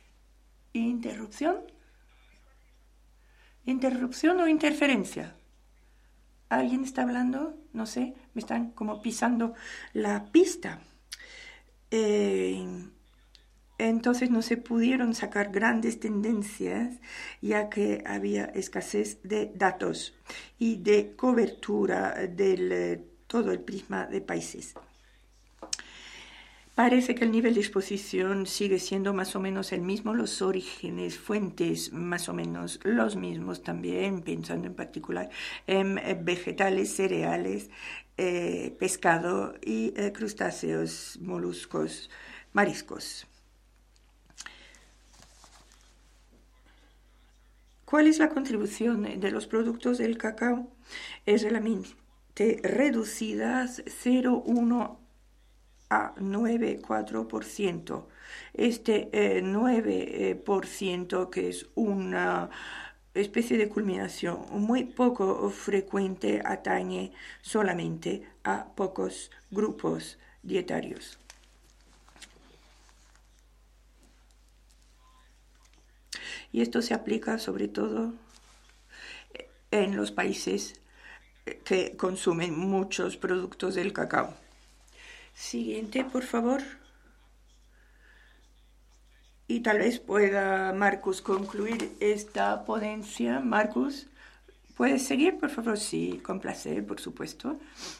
¿Interrupción o interferencia? ¿Alguien está hablando? No sé, me están como pisando la pista. Entonces no se pudieron sacar grandes tendencias ya que había escasez de datos y de cobertura del todo el prisma de países. Parece que el nivel de exposición sigue siendo más o menos el mismo, los orígenes, fuentes más o menos los mismos también, pensando en particular en vegetales, cereales, pescado y crustáceos, moluscos, mariscos. ¿Cuál es la contribución de los productos del cacao? Es realmente reducida, 0,1 a 9,4%. Este 9%, que es una especie de culminación muy poco frecuente, atañe solamente a pocos grupos dietarios. Y esto se aplica sobre todo en los países que consumen muchos productos del cacao. Siguiente, por favor. Y tal vez pueda Marcus concluir esta ponencia. Marcus, ¿puedes seguir, por favor? Sí, con placer, por supuesto.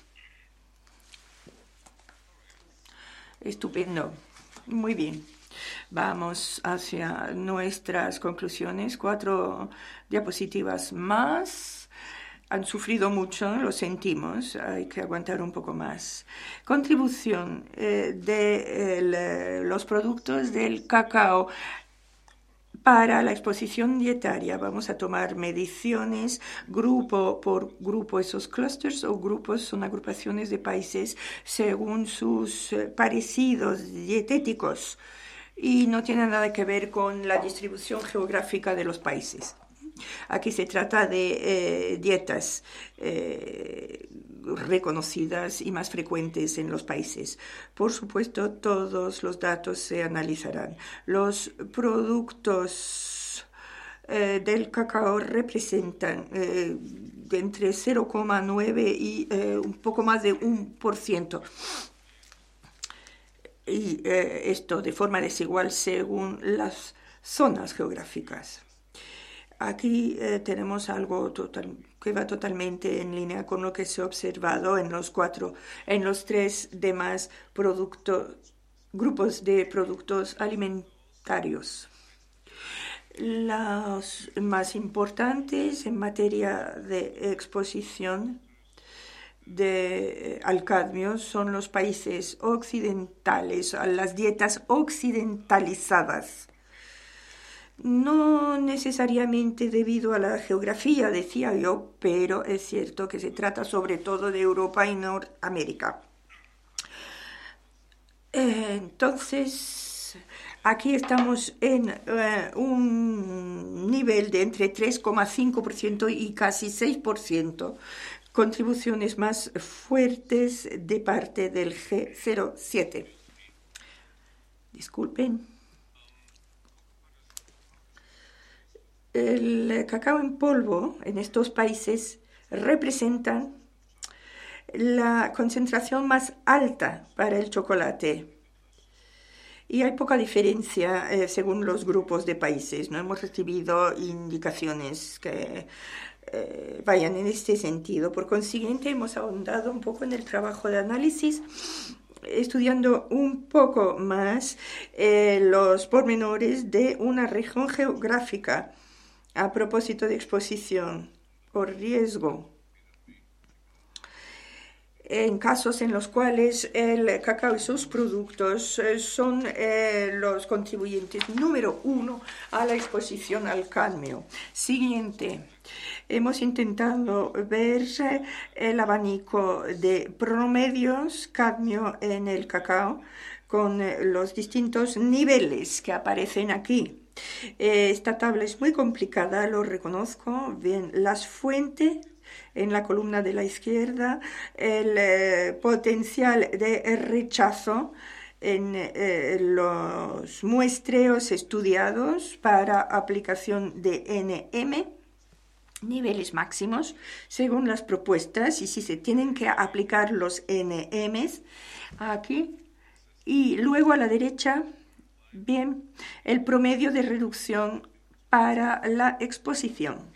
Estupendo. Muy bien. Vamos hacia nuestras conclusiones. 4 diapositivas más. Han sufrido mucho, lo sentimos, hay que aguantar un poco más. Contribución de los productos del cacao para la exposición dietaria. Vamos a tomar mediciones grupo por grupo. Esos clusters o grupos son agrupaciones de países según sus parecidos dietéticos y no tienen nada que ver con la distribución geográfica de los países. Aquí se trata de dietas reconocidas y más frecuentes en los países. Por supuesto, todos los datos se analizarán. Los productos del cacao representan entre 0,9 y un poco más de 1%. Y esto de forma desigual según las zonas geográficas. Aquí tenemos algo que va totalmente en línea con lo que se ha observado en los 3 demás grupos de productos alimentarios. Los más importantes en materia de exposición al cadmio son los países occidentales, las dietas occidentalizadas. No necesariamente debido a la geografía, decía yo, pero es cierto que se trata sobre todo de Europa y Norteamérica. Entonces, aquí estamos en un nivel de entre 3,5% y casi 6%, contribuciones más fuertes de parte del G07. Disculpen. El cacao en polvo en estos países representa la concentración más alta para el chocolate. Y hay poca diferencia según los grupos de países. No hemos recibido indicaciones vayan en este sentido. Por consiguiente, hemos ahondado un poco en el trabajo de análisis, estudiando un poco más los pormenores de una región geográfica a propósito de exposición por riesgo. En casos en los cuales el cacao y sus productos son los contribuyentes número 1 a la exposición al cadmio. Siguiente, hemos intentado ver el abanico de promedios cadmio en el cacao con los distintos niveles que aparecen aquí. Esta tabla es muy complicada, lo reconozco. Bien, las fuentes en la columna de la izquierda, el potencial de rechazo en los muestreos estudiados para aplicación de NM, niveles máximos, según las propuestas, y si se tienen que aplicar los NMs aquí. Y luego a la derecha, bien, el promedio de reducción para la exposición.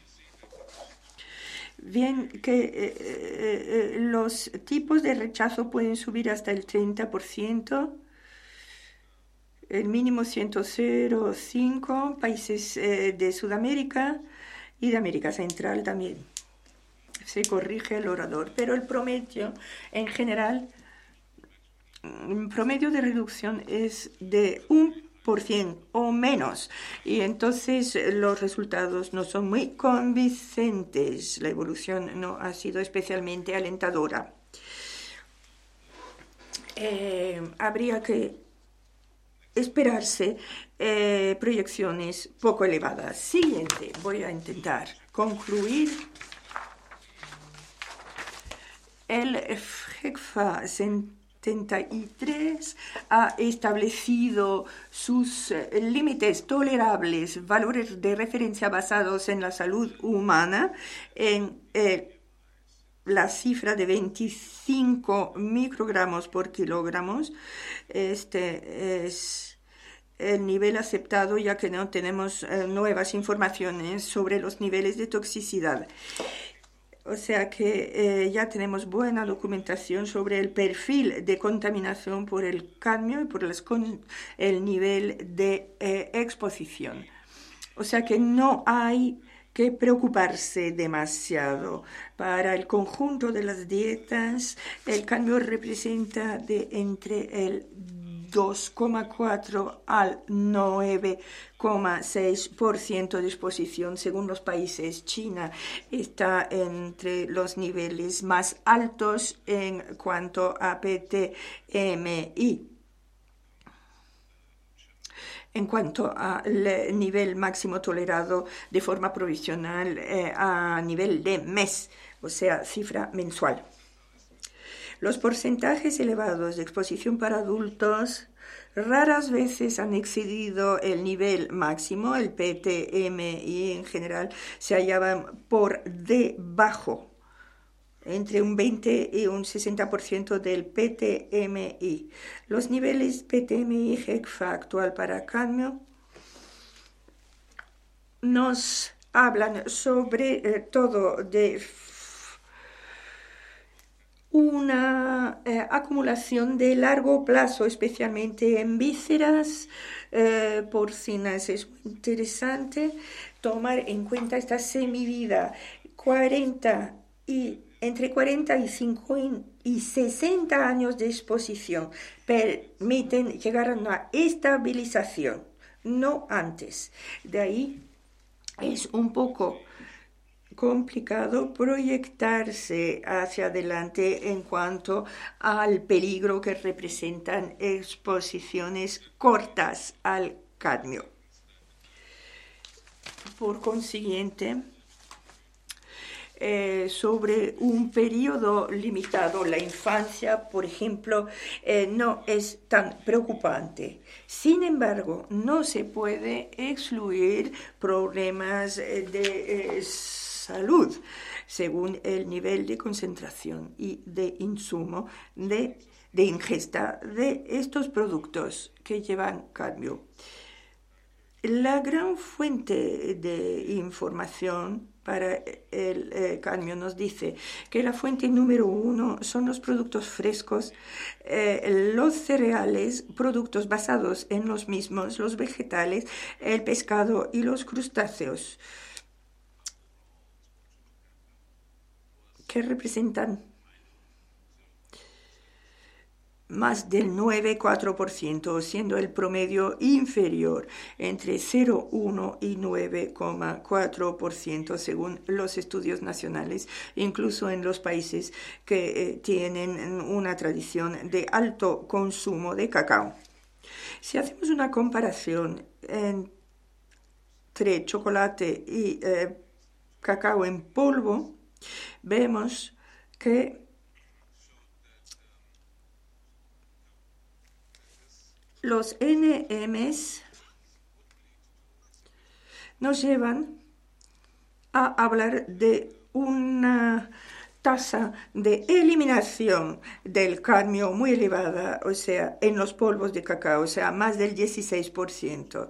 Bien, que los tipos de rechazo pueden subir hasta el 30%, el mínimo 100,5 países de Sudamérica y de América Central también. Se corrige el orador, pero el promedio en general, el promedio de reducción es de 1% o menos, y entonces los resultados no son muy convincentes. La evolución no ha sido especialmente alentadora. Habría que esperarse proyecciones poco elevadas. Siguiente, voy a intentar concluir. El GECFA 73 ha establecido sus límites tolerables, valores de referencia basados en la salud humana, en la cifra de 25 microgramos por kilogramos. Este es el nivel aceptado, ya que no tenemos nuevas informaciones sobre los niveles de toxicidad. O sea que ya tenemos buena documentación sobre el perfil de contaminación por el cadmio y por el nivel de exposición. O sea que no hay que preocuparse demasiado. Para el conjunto de las dietas, el cadmio representa de entre el 2,4 al 9,6% de exposición según los países. China está entre los niveles más altos en cuanto a PTMI. En cuanto al nivel máximo tolerado de forma provisional a nivel de mes, o sea, cifra mensual. Los porcentajes elevados de exposición para adultos raras veces han excedido el nivel máximo. El PTMI en general se hallaban por debajo, entre un 20 y un 60% del PTMI. Los niveles PTMI GECFA actual para cadmio nos hablan sobre todo de una acumulación de largo plazo, especialmente en vísceras porcinas. Es muy interesante tomar en cuenta esta semivida. Entre 45 y 60 años de exposición permiten llegar a una estabilización, no antes. De ahí es un poco complicado proyectarse hacia adelante en cuanto al peligro que representan exposiciones cortas al cadmio. Por consiguiente, sobre un periodo limitado, la infancia, por ejemplo, no es tan preocupante. Sin embargo, no se puede excluir problemas de salud según el nivel de concentración y de insumo de ingesta de estos productos que llevan cadmio. La gran fuente de información para el cadmio nos dice que la fuente número 1 son los productos frescos, los cereales, productos basados en los mismos, los vegetales, el pescado y los crustáceos, que representan más del 9,4%, siendo el promedio inferior entre 0,1 y 9,4% según los estudios nacionales, incluso en los países que tienen una tradición de alto consumo de cacao. Si hacemos una comparación entre chocolate y cacao en polvo, vemos que los NMs nos llevan a hablar de una tasa de eliminación del cadmio muy elevada, o sea, en los polvos de cacao, o sea, más del 16%.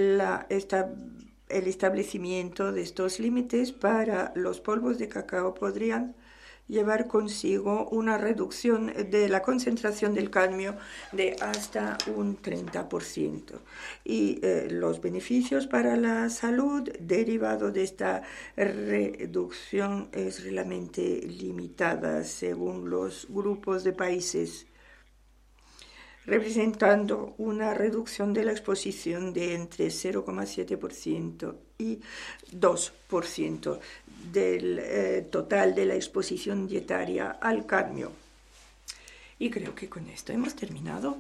El establecimiento de estos límites para los polvos de cacao podrían llevar consigo una reducción de la concentración del cadmio de hasta un 30%. Y los beneficios para la salud derivado de esta reducción es realmente limitada según los grupos de países, representando una reducción de la exposición de entre 0,7% y 2% del total de la exposición dietaria al cadmio. Y creo que con esto hemos terminado.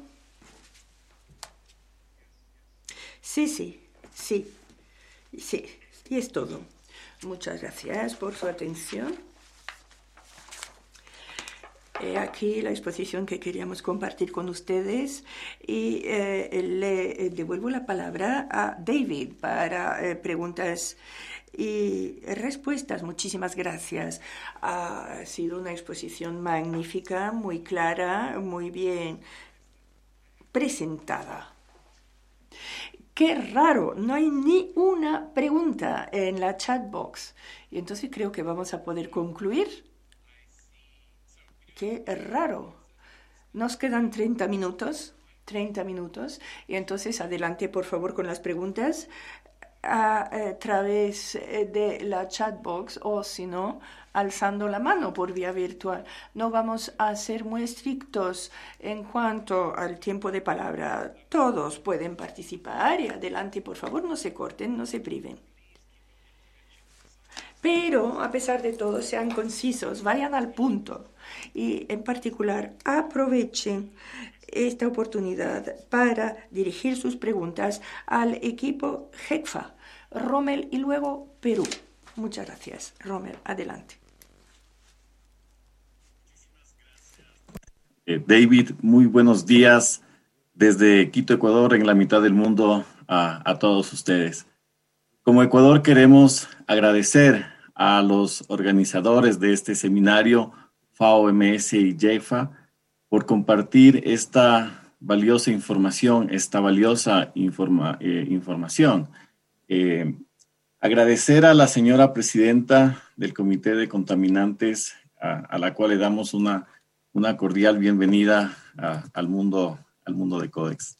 Sí. Y es todo. Muchas gracias por su atención. Aquí la exposición que queríamos compartir con ustedes y le devuelvo la palabra a David para preguntas y respuestas. Muchísimas gracias. Ha sido una exposición magnífica, muy clara, muy bien presentada. ¡Qué raro! No hay ni una pregunta en la chat box. Y entonces creo que vamos a poder concluir. ¡Qué raro! Nos quedan 30 minutos, y entonces adelante, por favor, con las preguntas a través de la chat box o, si no, alzando la mano por vía virtual. No vamos a ser muy estrictos en cuanto al tiempo de palabra. Todos pueden participar y adelante, por favor, no se corten, no se priven. Pero, a pesar de todo, sean concisos, vayan al punto y, en particular, aprovechen esta oportunidad para dirigir sus preguntas al equipo GECFA, Rommel y luego Perú. Muchas gracias. Rommel, adelante. David, muy buenos días desde Quito, Ecuador, en la mitad del mundo, a todos ustedes. Como Ecuador queremos agradecer a los organizadores de este seminario, FAO-MS y JEFA, por compartir esta valiosa información, información. Agradecer a la señora presidenta del Comité de Contaminantes, a la cual le damos una cordial bienvenida al mundo de Codex.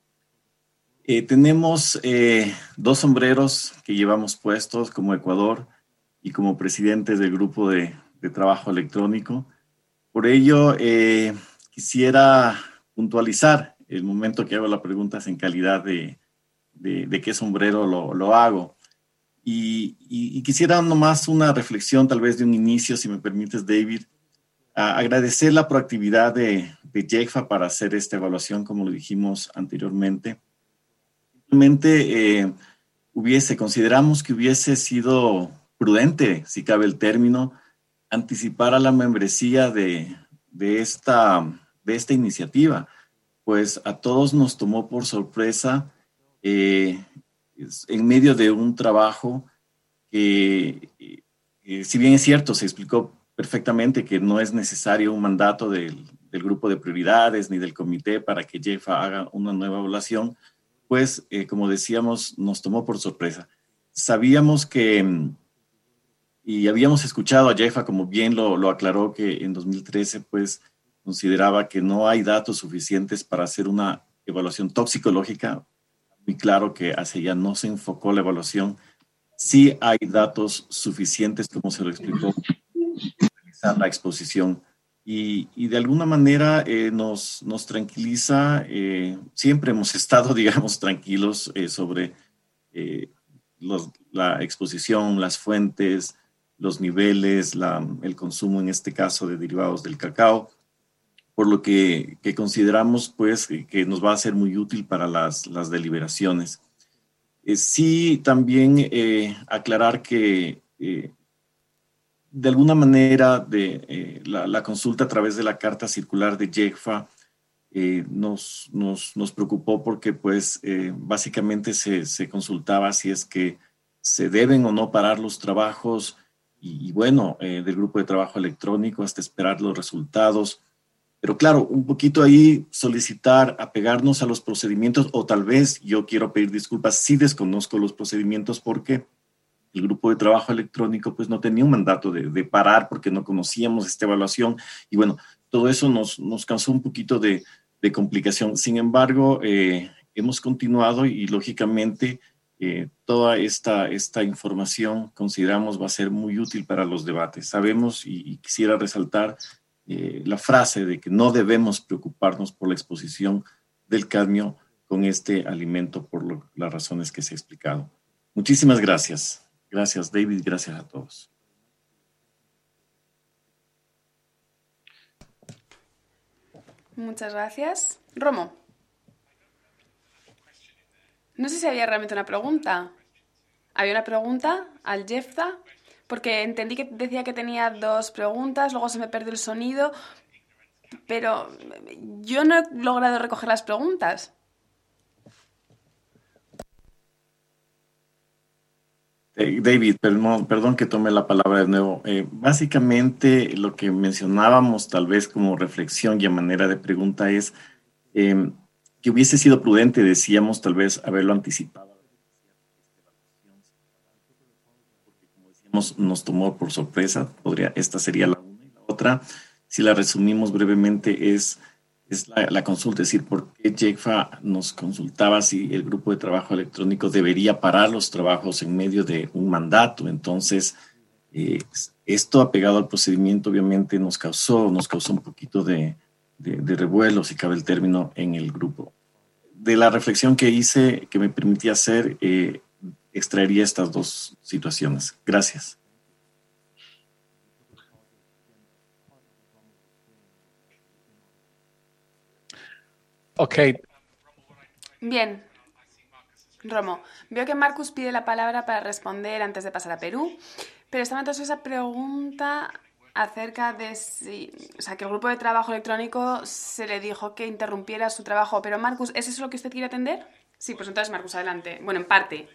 Tenemos dos sombreros que llevamos puestos como Ecuador y como presidentes del grupo de trabajo electrónico. Por ello, quisiera puntualizar el momento que hago las preguntas en calidad de qué sombrero lo hago. Y quisiera nomás una reflexión, tal vez de un inicio, si me permites, David, agradecer la proactividad de JECFA para hacer esta evaluación, como lo dijimos anteriormente. Realmente consideramos que hubiese sido prudente, si cabe el término, anticipar a la membresía de esta iniciativa, pues a todos nos tomó por sorpresa en medio de un trabajo que, si bien es cierto, se explicó perfectamente que no es necesario un mandato del grupo de prioridades ni del comité para que JEFA haga una nueva evaluación, pues, como decíamos, nos tomó por sorpresa. Sabíamos que, y habíamos escuchado a Jefa, como bien lo aclaró, que en 2013, pues, consideraba que no hay datos suficientes para hacer una evaluación toxicológica. Muy claro que hacia allá no se enfocó la evaluación. Sí hay datos suficientes, como se lo explicó, para realizar la exposición. Y de alguna manera nos tranquiliza. Siempre hemos estado, digamos, tranquilos sobre la exposición, las fuentes, los niveles, el consumo, en este caso, de derivados del cacao, por lo que consideramos, pues, que nos va a ser muy útil para las deliberaciones. Sí, también aclarar que de alguna manera la consulta a través de la carta circular de JECFA nos preocupó porque pues básicamente se consultaba si es que se deben o no parar los trabajos y bueno, del grupo de trabajo electrónico hasta esperar los resultados. Pero claro, un poquito ahí solicitar apegarnos a los procedimientos, o tal vez yo quiero pedir disculpas si desconozco los procedimientos porque el grupo de trabajo electrónico pues no tenía un mandato de parar porque no conocíamos esta evaluación y bueno, todo eso nos causó un poquito de complicación. Sin embargo, hemos continuado y lógicamente toda esta información consideramos va a ser muy útil para los debates. Sabemos y quisiera resaltar la frase de que no debemos preocuparnos por la exposición del cadmio con este alimento por las razones que se ha explicado. Muchísimas gracias. Gracias, David. Gracias a todos. Muchas gracias. Romo. No sé si había realmente una pregunta. ¿Había una pregunta al Jefta? Porque entendí que decía que tenía 2 preguntas, luego se me perdió el sonido, pero yo no he logrado recoger las preguntas. David, perdón que tome la palabra de nuevo. Básicamente lo que mencionábamos tal vez como reflexión y a manera de pregunta es que hubiese sido prudente, decíamos, tal vez haberlo anticipado. Porque como decíamos, nos tomó por sorpresa. Esta sería la una. Y la otra, si la resumimos brevemente, es la consulta, es decir, por qué JECFA nos consultaba si el grupo de trabajo electrónico debería parar los trabajos en medio de un mandato. Entonces, esto apegado al procedimiento obviamente nos causó un poquito de revuelo, si cabe el término, en el grupo. De la reflexión que hice, que me permitía hacer, extraería estas 2 situaciones. Gracias. Ok. Bien. Romo, veo que Marcus pide la palabra para responder antes de pasar a Perú, pero estaba entonces esa pregunta acerca de si, o sea, que el grupo de trabajo electrónico se le dijo que interrumpiera su trabajo. Pero Marcus, ¿es eso lo que usted quiere atender? Sí, pues entonces Marcus, adelante. Bueno, en parte.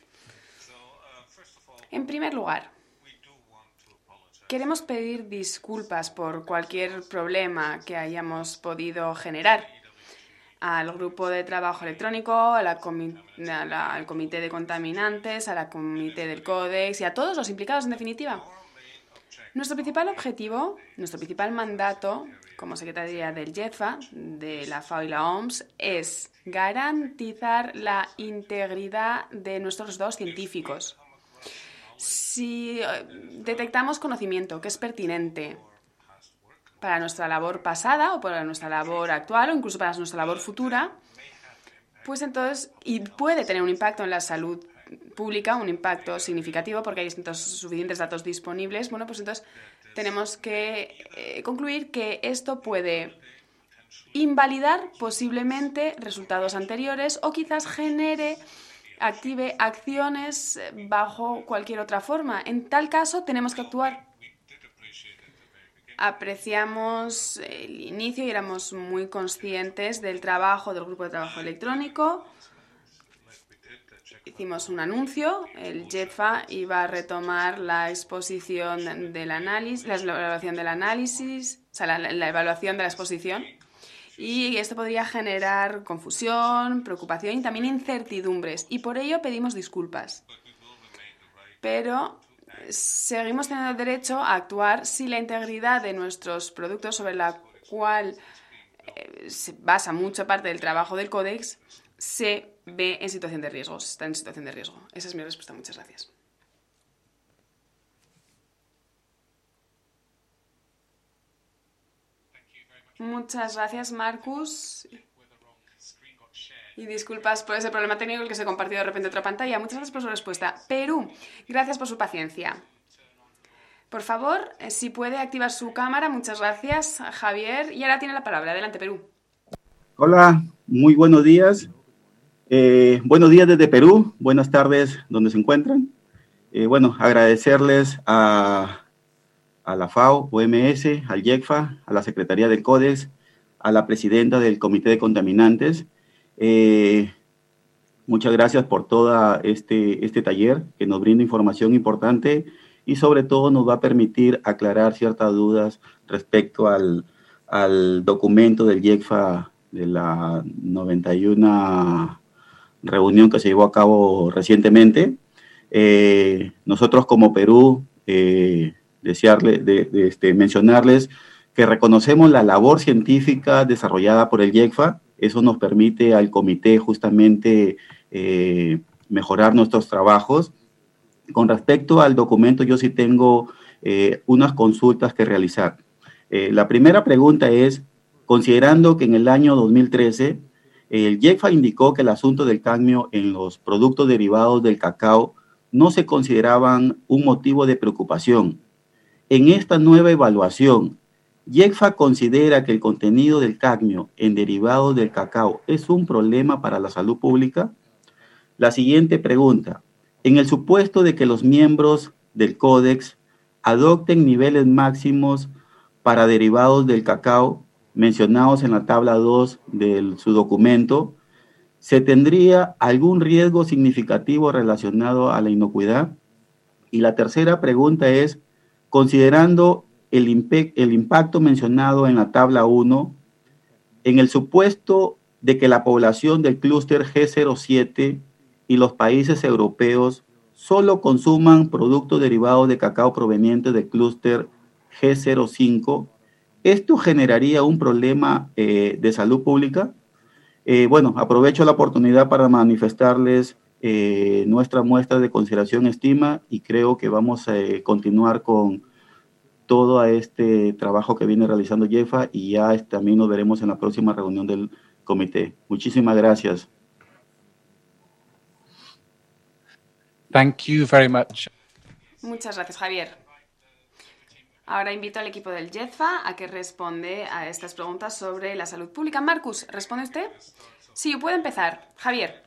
En primer lugar, queremos pedir disculpas por cualquier problema que hayamos podido generar al grupo de trabajo electrónico, al comité de contaminantes, a la comité del Códex y a todos los implicados, en definitiva. Nuestro principal objetivo, nuestro principal mandato como secretaria del JECFA, de la FAO y la OMS, es garantizar la integridad de nuestros 2 científicos. Si detectamos conocimiento que es pertinente para nuestra labor pasada o para nuestra labor actual o incluso para nuestra labor futura, pues entonces, y puede tener un impacto en la salud pública, un impacto significativo porque hay suficientes datos disponibles, bueno, pues entonces tenemos que concluir que esto puede invalidar posiblemente resultados anteriores o quizás active acciones bajo cualquier otra forma. En tal caso, tenemos que actuar. Apreciamos el inicio y éramos muy conscientes del trabajo del grupo de trabajo electrónico. Hicimos un anuncio, el JECFA iba a retomar la exposición del análisis, la evaluación del análisis, o sea, la evaluación de la exposición. Y esto podría generar confusión, preocupación y también incertidumbres. Y por ello pedimos disculpas. Pero seguimos teniendo derecho a actuar si la integridad de nuestros productos, sobre la cual se basa mucha parte del trabajo del Códex, se ve en situación de riesgo, está en situación de riesgo. Esa es mi respuesta. Muchas gracias. Muchas gracias, Marcus. Y disculpas por ese problema técnico, el que se compartió de repente otra pantalla. Muchas gracias por su respuesta. Perú, gracias por su paciencia. Por favor, si puede activar su cámara. Muchas gracias, Javier. Y ahora tiene la palabra. Adelante, Perú. Hola, muy buenos días. Buenos días desde Perú. Buenas tardes donde se encuentran. Agradecerles a la FAO, OMS, al JECFA, a la Secretaría del Códex, a la presidenta del Comité de Contaminantes. Muchas gracias por todo este taller que nos brinda información importante y sobre todo nos va a permitir aclarar ciertas dudas respecto al documento del JECFA de la 91 reunión que se llevó a cabo recientemente. Nosotros como Perú, mencionarles que reconocemos la labor científica desarrollada por el JECFA. Eso nos permite al comité justamente mejorar nuestros trabajos. Con respecto al documento, yo sí tengo unas consultas que realizar. La primera pregunta es, considerando que en el año 2013 el JECFA indicó que el asunto del cadmio en los productos derivados del cacao no se consideraban un motivo de preocupación. En esta nueva evaluación, JECFA considera que el contenido del cadmio en derivados del cacao es un problema para la salud pública. La siguiente pregunta, en el supuesto de que los miembros del Códex adopten niveles máximos para derivados del cacao mencionados en la tabla 2 de su documento, ¿se tendría algún riesgo significativo relacionado a la inocuidad? Y la tercera pregunta es, considerando el impacto mencionado en la tabla 1, en el supuesto de que la población del clúster G07 y los países europeos solo consuman productos derivados de cacao provenientes del clúster G05, ¿esto generaría un problema de salud pública? Aprovecho la oportunidad para manifestarles nuestra muestra de consideración y estima y creo que vamos a continuar con todo este trabajo que viene realizando JECFA y ya también nos veremos en la próxima reunión del comité. Muchísimas gracias. Thank you very much. Muchas gracias, Javier. Ahora invito al equipo del JECFA a que responde a estas preguntas sobre la salud pública. Marcus, ¿responde usted? Sí, puede empezar. Javier,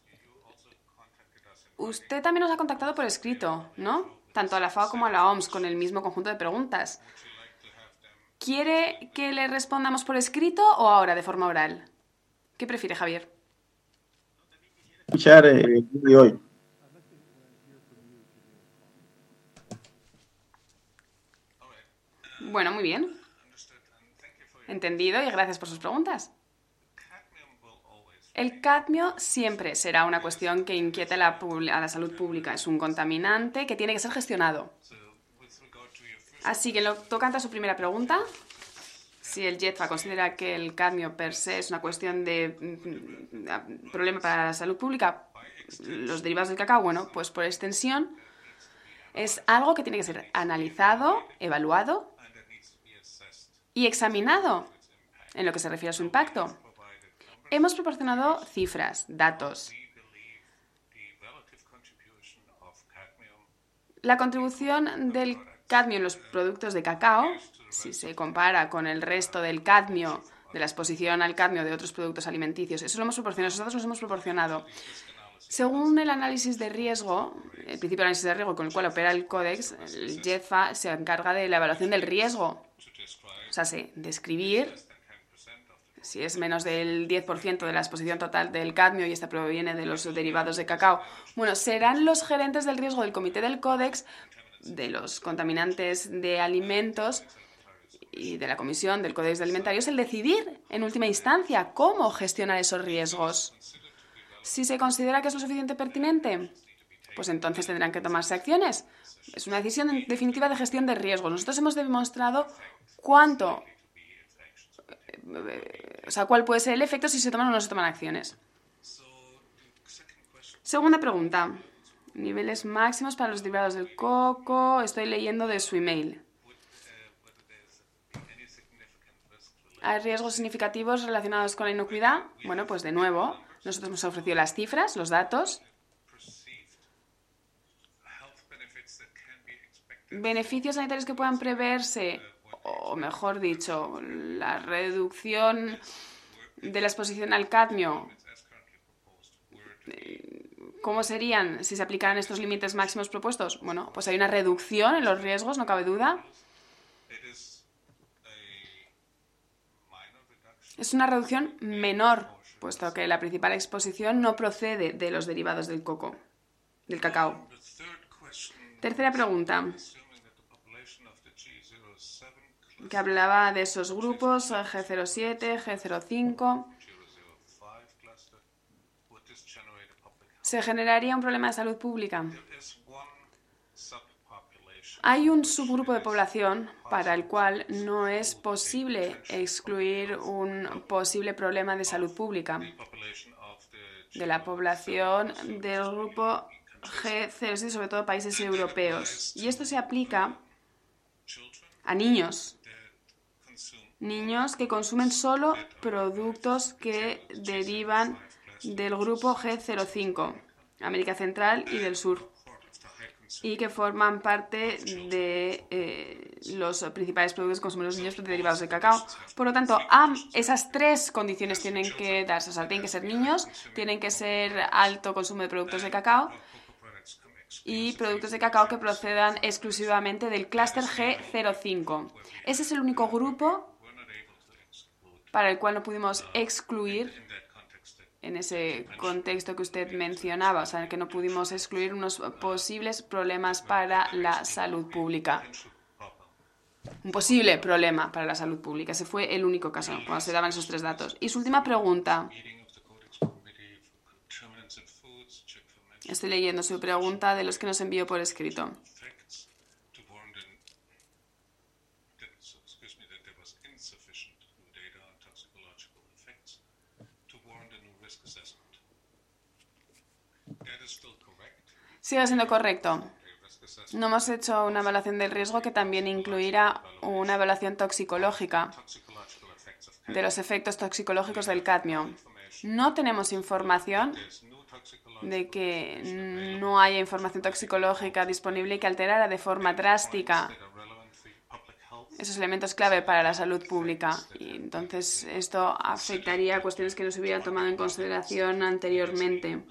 usted también nos ha contactado por escrito, ¿no? Tanto a la FAO como a la OMS con el mismo conjunto de preguntas. ¿Quiere que le respondamos por escrito o ahora de forma oral? ¿Qué prefiere, Javier? Escuchar el día de hoy. Bueno, muy bien. Entendido y gracias por sus preguntas. El cadmio siempre será una cuestión que inquieta a la salud pública. Es un contaminante que tiene que ser gestionado. Así que lo tocante a su primera pregunta, si el JECFA considera que el cadmio per se es una cuestión de problema para la salud pública, los derivados del cacao, bueno, pues por extensión es algo que tiene que ser analizado, evaluado y examinado en lo que se refiere a su impacto. Hemos proporcionado cifras, datos. La contribución del cadmio en los productos de cacao, si se compara con el resto del cadmio, de la exposición al cadmio de otros productos alimenticios, eso lo hemos proporcionado, esos datos los hemos proporcionado. Según el análisis de riesgo, el principio de análisis de riesgo con el cual opera el Códex, el JECFA se encarga de la evaluación del riesgo. O sea, describir si es menos del 10% de la exposición total del cadmio y esta proviene de los derivados de cacao. Bueno, serán los gerentes del riesgo del Comité del Códex, de los contaminantes de alimentos y de la Comisión del Códex Alimentario es el decidir, en última instancia, cómo gestionar esos riesgos. Si se considera que es lo suficiente pertinente, pues entonces tendrán que tomarse acciones. Es una decisión en definitiva de gestión de riesgos. Nosotros hemos demostrado cuál puede ser el efecto si se toman o no se toman acciones. Segunda pregunta. Niveles máximos para los derivados del coco. Estoy leyendo de su email. ¿Hay riesgos significativos relacionados con la inocuidad? Bueno, pues de nuevo, nosotros hemos ofrecido las cifras, los datos. Beneficios sanitarios que puedan preverse, o mejor dicho, la reducción de la exposición al cadmio. ¿Cómo serían si se aplicaran estos límites máximos propuestos? Bueno, pues hay una reducción en los riesgos, no cabe duda. Es una reducción menor, puesto que la principal exposición no procede de los derivados del coco, del cacao. Tercera pregunta, que hablaba de esos grupos G07, G05. ¿Se generaría un problema de salud pública? Hay un subgrupo de población para el cual no es posible excluir un posible problema de salud pública. De la población del grupo G06, sobre todo países europeos. Y esto se aplica a niños. Niños que consumen solo productos que derivan del grupo G05, América Central y del Sur, y que forman parte de los principales productos que consumen los niños derivados del cacao. Por lo tanto, esas tres condiciones tienen que darse. O sea, tienen que ser niños, tienen que ser alto consumo de productos de cacao y productos de cacao que procedan exclusivamente del clúster G05. Ese es el único grupo para el cual no pudimos excluir en ese contexto que usted mencionaba, o sea, que no pudimos excluir unos posibles problemas para la salud pública. Un posible problema para la salud pública. Ese fue el único caso cuando se daban esos tres datos. Y su última pregunta. Estoy leyendo su pregunta de los que nos envió por escrito. Sigue siendo correcto. No hemos hecho una evaluación del riesgo que también incluirá una evaluación toxicológica de los efectos toxicológicos del cadmio. No tenemos información de que no haya información toxicológica disponible y que alterara de forma drástica esos elementos clave para la salud pública. Y entonces esto afectaría a cuestiones que no se hubieran tomado en consideración anteriormente.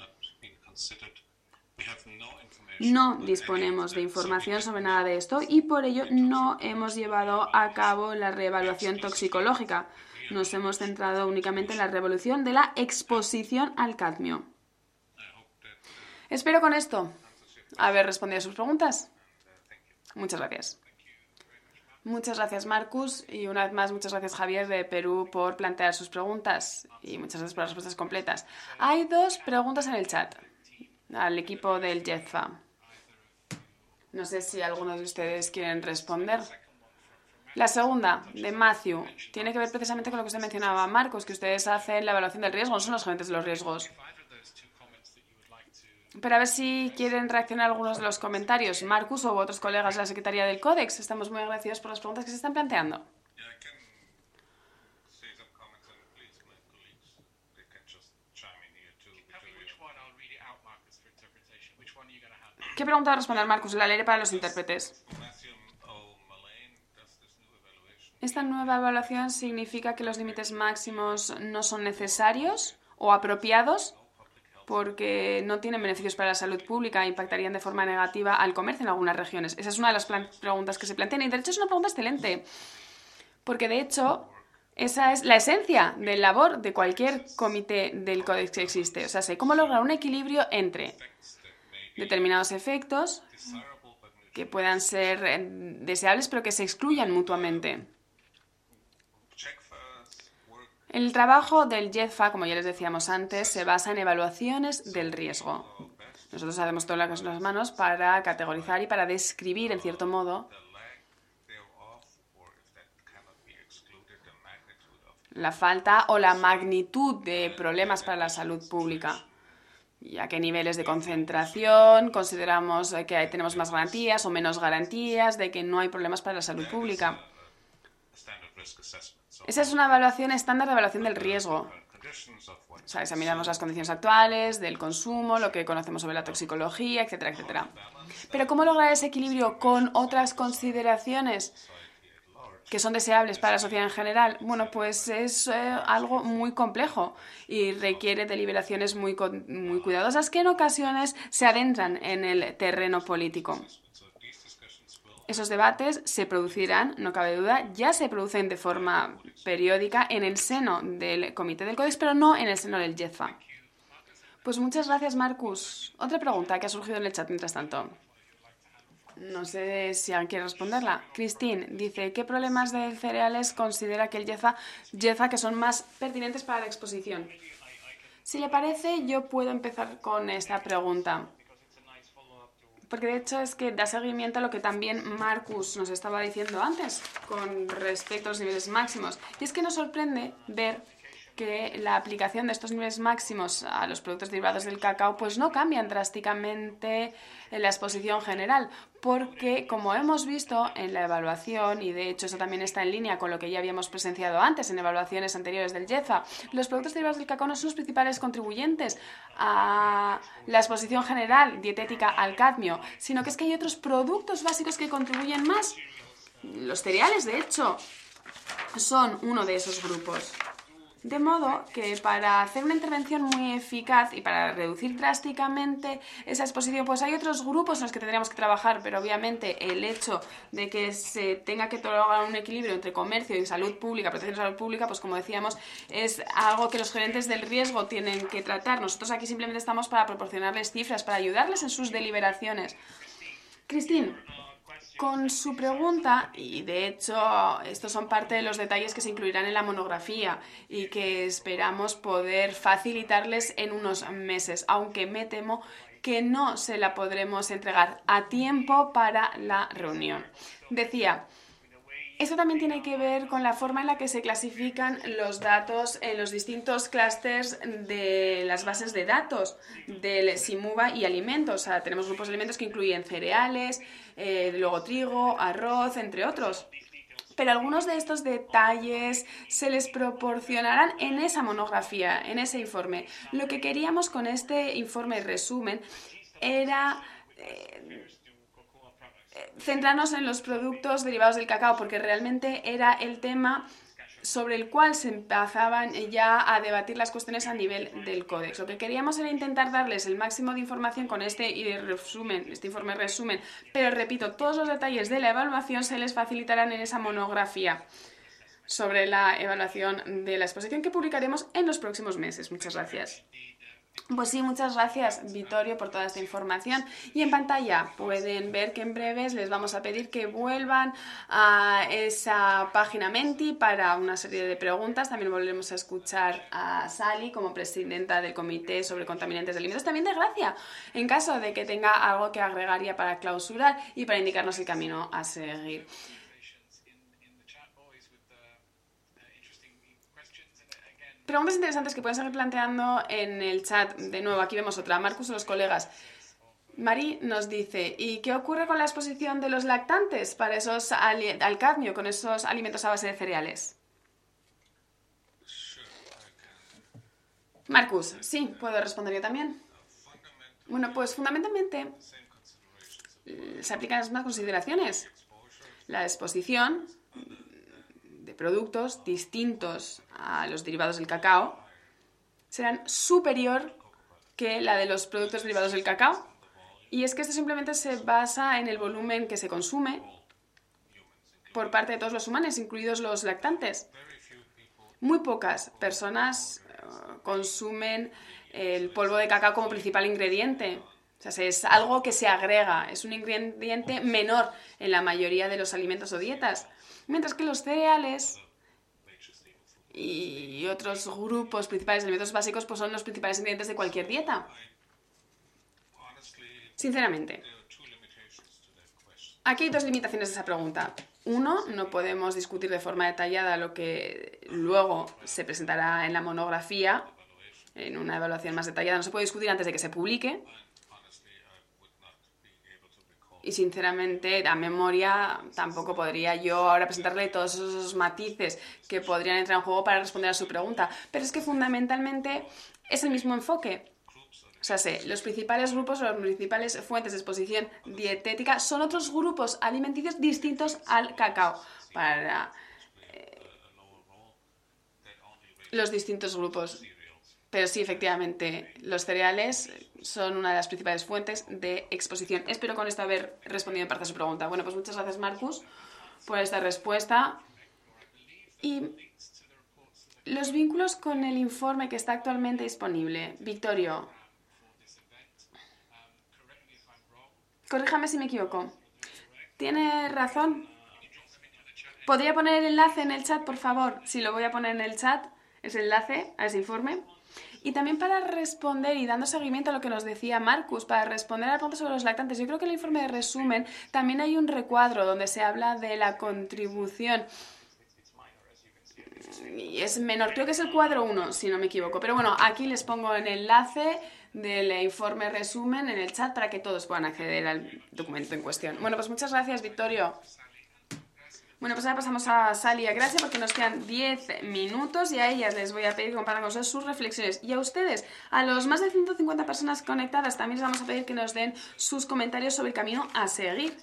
No disponemos de información sobre nada de esto y por ello no hemos llevado a cabo la reevaluación toxicológica. Nos hemos centrado únicamente en la revolución de la exposición al cadmio. Espero con esto haber respondido a sus preguntas. Muchas gracias. Muchas gracias, Marcus. Y una vez más, muchas gracias, Javier, de Perú, por plantear sus preguntas. Y muchas gracias por las respuestas completas. Hay dos preguntas en el chat al equipo del JEFA. No sé si algunos de ustedes quieren responder. La segunda, de Matthew, tiene que ver precisamente con lo que usted mencionaba, Marcos, que ustedes hacen la evaluación del riesgo, no son los gerentes de los riesgos. Pero a ver si quieren reaccionar a algunos de los comentarios, Marcus o otros colegas de la Secretaría del Códex. Estamos muy agradecidos por las preguntas que se están planteando. ¿Qué pregunta va a responder, Marcus? La leeré para los intérpretes. ¿Esta nueva evaluación significa que los límites máximos no son necesarios o apropiados porque no tienen beneficios para la salud pública e impactarían de forma negativa al comercio en algunas regiones? Esa es una de las preguntas que se plantean y de hecho es una pregunta excelente porque de hecho esa es la esencia del labor de cualquier comité del Códex que existe. O sea, cómo lograr un equilibrio entre determinados efectos que puedan ser deseables pero que se excluyan mutuamente. El trabajo del JEFA, como ya les decíamos antes, se basa en evaluaciones del riesgo. Nosotros hacemos todo lo que está en las manos para categorizar y para describir, en cierto modo, la falta o la magnitud de problemas para la salud pública. Y a qué niveles de concentración consideramos que tenemos más garantías o menos garantías de que no hay problemas para la salud pública. Esa es una evaluación estándar de evaluación del riesgo. O sea, examinamos las condiciones actuales del consumo, lo que conocemos sobre la toxicología, etcétera, etcétera. Pero ¿cómo lograr ese equilibrio con otras consideraciones que son deseables para la sociedad en general? Bueno, pues es algo muy complejo y requiere deliberaciones muy cuidadosas que en ocasiones se adentran en el terreno político. Esos debates se producirán, no cabe duda, ya se producen de forma periódica en el seno del Comité del Códex, pero no en el seno del JEFA. Pues muchas gracias, Marcus. Otra pregunta que ha surgido en el chat mientras tanto. No sé si alguien quiere responderla. Christine dice, ¿qué problemas de cereales considera que el JEFA que son más pertinentes para la exposición? Si le parece, yo puedo empezar con esta pregunta. Porque de hecho es que da seguimiento a lo que también Marcus nos estaba diciendo antes con respecto a los niveles máximos. Y es que nos sorprende ver que la aplicación de estos niveles máximos a los productos derivados del cacao pues no cambian drásticamente en la exposición general, porque como hemos visto en la evaluación, y de hecho eso también está en línea con lo que ya habíamos presenciado antes en evaluaciones anteriores del JEFA, los productos derivados del cacao no son los principales contribuyentes a la exposición general dietética al cadmio, sino que es que hay otros productos básicos que contribuyen más. Los cereales, de hecho, son uno de esos grupos. De modo que para hacer una intervención muy eficaz y para reducir drásticamente esa exposición, pues hay otros grupos en los que tendríamos que trabajar, pero obviamente el hecho de que se tenga que lograr un equilibrio entre comercio y salud pública, protección de salud pública, pues como decíamos, es algo que los gerentes del riesgo tienen que tratar. Nosotros aquí simplemente estamos para proporcionarles cifras, para ayudarles en sus deliberaciones. Christine, con su pregunta, y de hecho estos son parte de los detalles que se incluirán en la monografía y que esperamos poder facilitarles en unos meses, aunque me temo que no se la podremos entregar a tiempo para la reunión. Decía, esto también tiene que ver con la forma en la que se clasifican los datos en los distintos clústeres de las bases de datos del SIMUVA y alimentos. O sea, tenemos grupos de alimentos que incluyen cereales, luego trigo, arroz, entre otros. Pero algunos de estos detalles se les proporcionarán en esa monografía, en ese informe. Lo que queríamos con este informe resumen era centrarnos en los productos derivados del cacao, porque realmente era el tema sobre el cual se empezaban ya a debatir las cuestiones a nivel del códex. Lo que queríamos era intentar darles el máximo de información con este informe resumen, pero repito, todos los detalles de la evaluación se les facilitarán en esa monografía sobre la evaluación de la exposición que publicaremos en los próximos meses. Muchas gracias. Pues sí, muchas gracias, Vittorio, por toda esta información. Y en pantalla pueden ver que en breves les vamos a pedir que vuelvan a esa página Menti para una serie de preguntas. También volveremos a escuchar a Sally como presidenta del Comité sobre Contaminantes de Alimentos, también de Gracia, en caso de que tenga algo que agregar ya para clausurar y para indicarnos el camino a seguir. Preguntas interesantes que pueden seguir planteando en el chat. De nuevo, aquí vemos otra. Marcus o los colegas. Mari nos dice, ¿y qué ocurre con la exposición de los lactantes para al cadmio con esos alimentos a base de cereales? Marcus, sí, puedo responder yo también. Bueno, pues fundamentalmente se aplican las mismas consideraciones. La exposición de productos distintos a los derivados del cacao serán superior que la de los productos derivados del cacao. Y es que esto simplemente se basa en el volumen que se consume por parte de todos los humanos, incluidos los lactantes. Muy pocas personas consumen el polvo de cacao como principal ingrediente. O sea, es algo que se agrega, es un ingrediente menor en la mayoría de los alimentos o dietas. Mientras que los cereales y otros grupos principales de elementos básicos pues son los principales ingredientes de cualquier dieta. Sinceramente, aquí hay dos limitaciones de esa pregunta. Uno, no podemos discutir de forma detallada lo que luego se presentará en la monografía, en una evaluación más detallada. No se puede discutir antes de que se publique. Y sinceramente, a memoria, tampoco podría yo ahora presentarle todos esos matices que podrían entrar en juego para responder a su pregunta. Pero es que fundamentalmente es el mismo enfoque. O sea, los principales grupos o las principales fuentes de exposición dietética son otros grupos alimenticios distintos al cacao para los distintos grupos. Pero sí, efectivamente, los cereales son una de las principales fuentes de exposición. Espero con esto haber respondido en parte a su pregunta. Bueno, pues muchas gracias, Marcus, por esta respuesta. Y los vínculos con el informe que está actualmente disponible. Victorio, corríjame si me equivoco. Tiene razón. ¿Podría poner el enlace en el chat, por favor? Sí, lo voy a poner en el chat, ese enlace a ese informe. Y también para responder y dando seguimiento a lo que nos decía Marcus, para responder a la pregunta sobre los lactantes, yo creo que en el informe de resumen también hay un recuadro donde se habla de la contribución. Y es menor, creo que es el cuadro 1, si no me equivoco. Pero bueno, aquí les pongo el enlace del informe resumen en el chat para que todos puedan acceder al documento en cuestión. Bueno, pues muchas gracias, Victorio. Bueno, pues ahora pasamos a Sally y a Gracia porque nos quedan 10 minutos y a ellas les voy a pedir que compartan con nosotros sus reflexiones. Y a ustedes, a los más de 150 personas conectadas, también les vamos a pedir que nos den sus comentarios sobre el camino a seguir.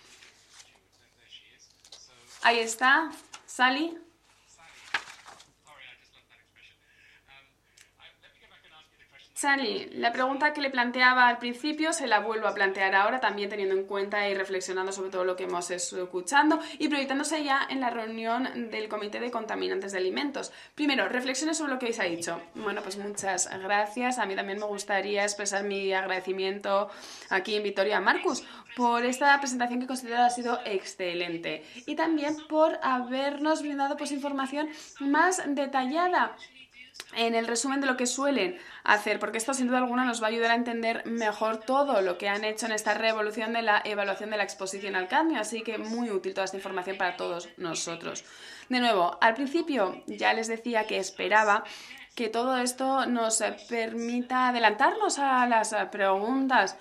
Ahí está, Sally. Sally, la pregunta que le planteaba al principio se la vuelvo a plantear ahora, también teniendo en cuenta y reflexionando sobre todo lo que hemos escuchando y proyectándose ya en la reunión del Comité de Contaminantes de Alimentos. Primero, reflexiones sobre lo que se ha dicho. Bueno, pues muchas gracias. A mí también me gustaría expresar mi agradecimiento aquí en Vitoria a Marcus por esta presentación que considero ha sido excelente y también por habernos brindado pues información más detallada en el resumen de lo que suelen hacer, porque esto sin duda alguna nos va a ayudar a entender mejor todo lo que han hecho en esta revolución de la evaluación de la exposición al cadmio, así que muy útil toda esta información para todos nosotros. De nuevo, al principio ya les decía que esperaba que todo esto nos permita adelantarnos a las preguntas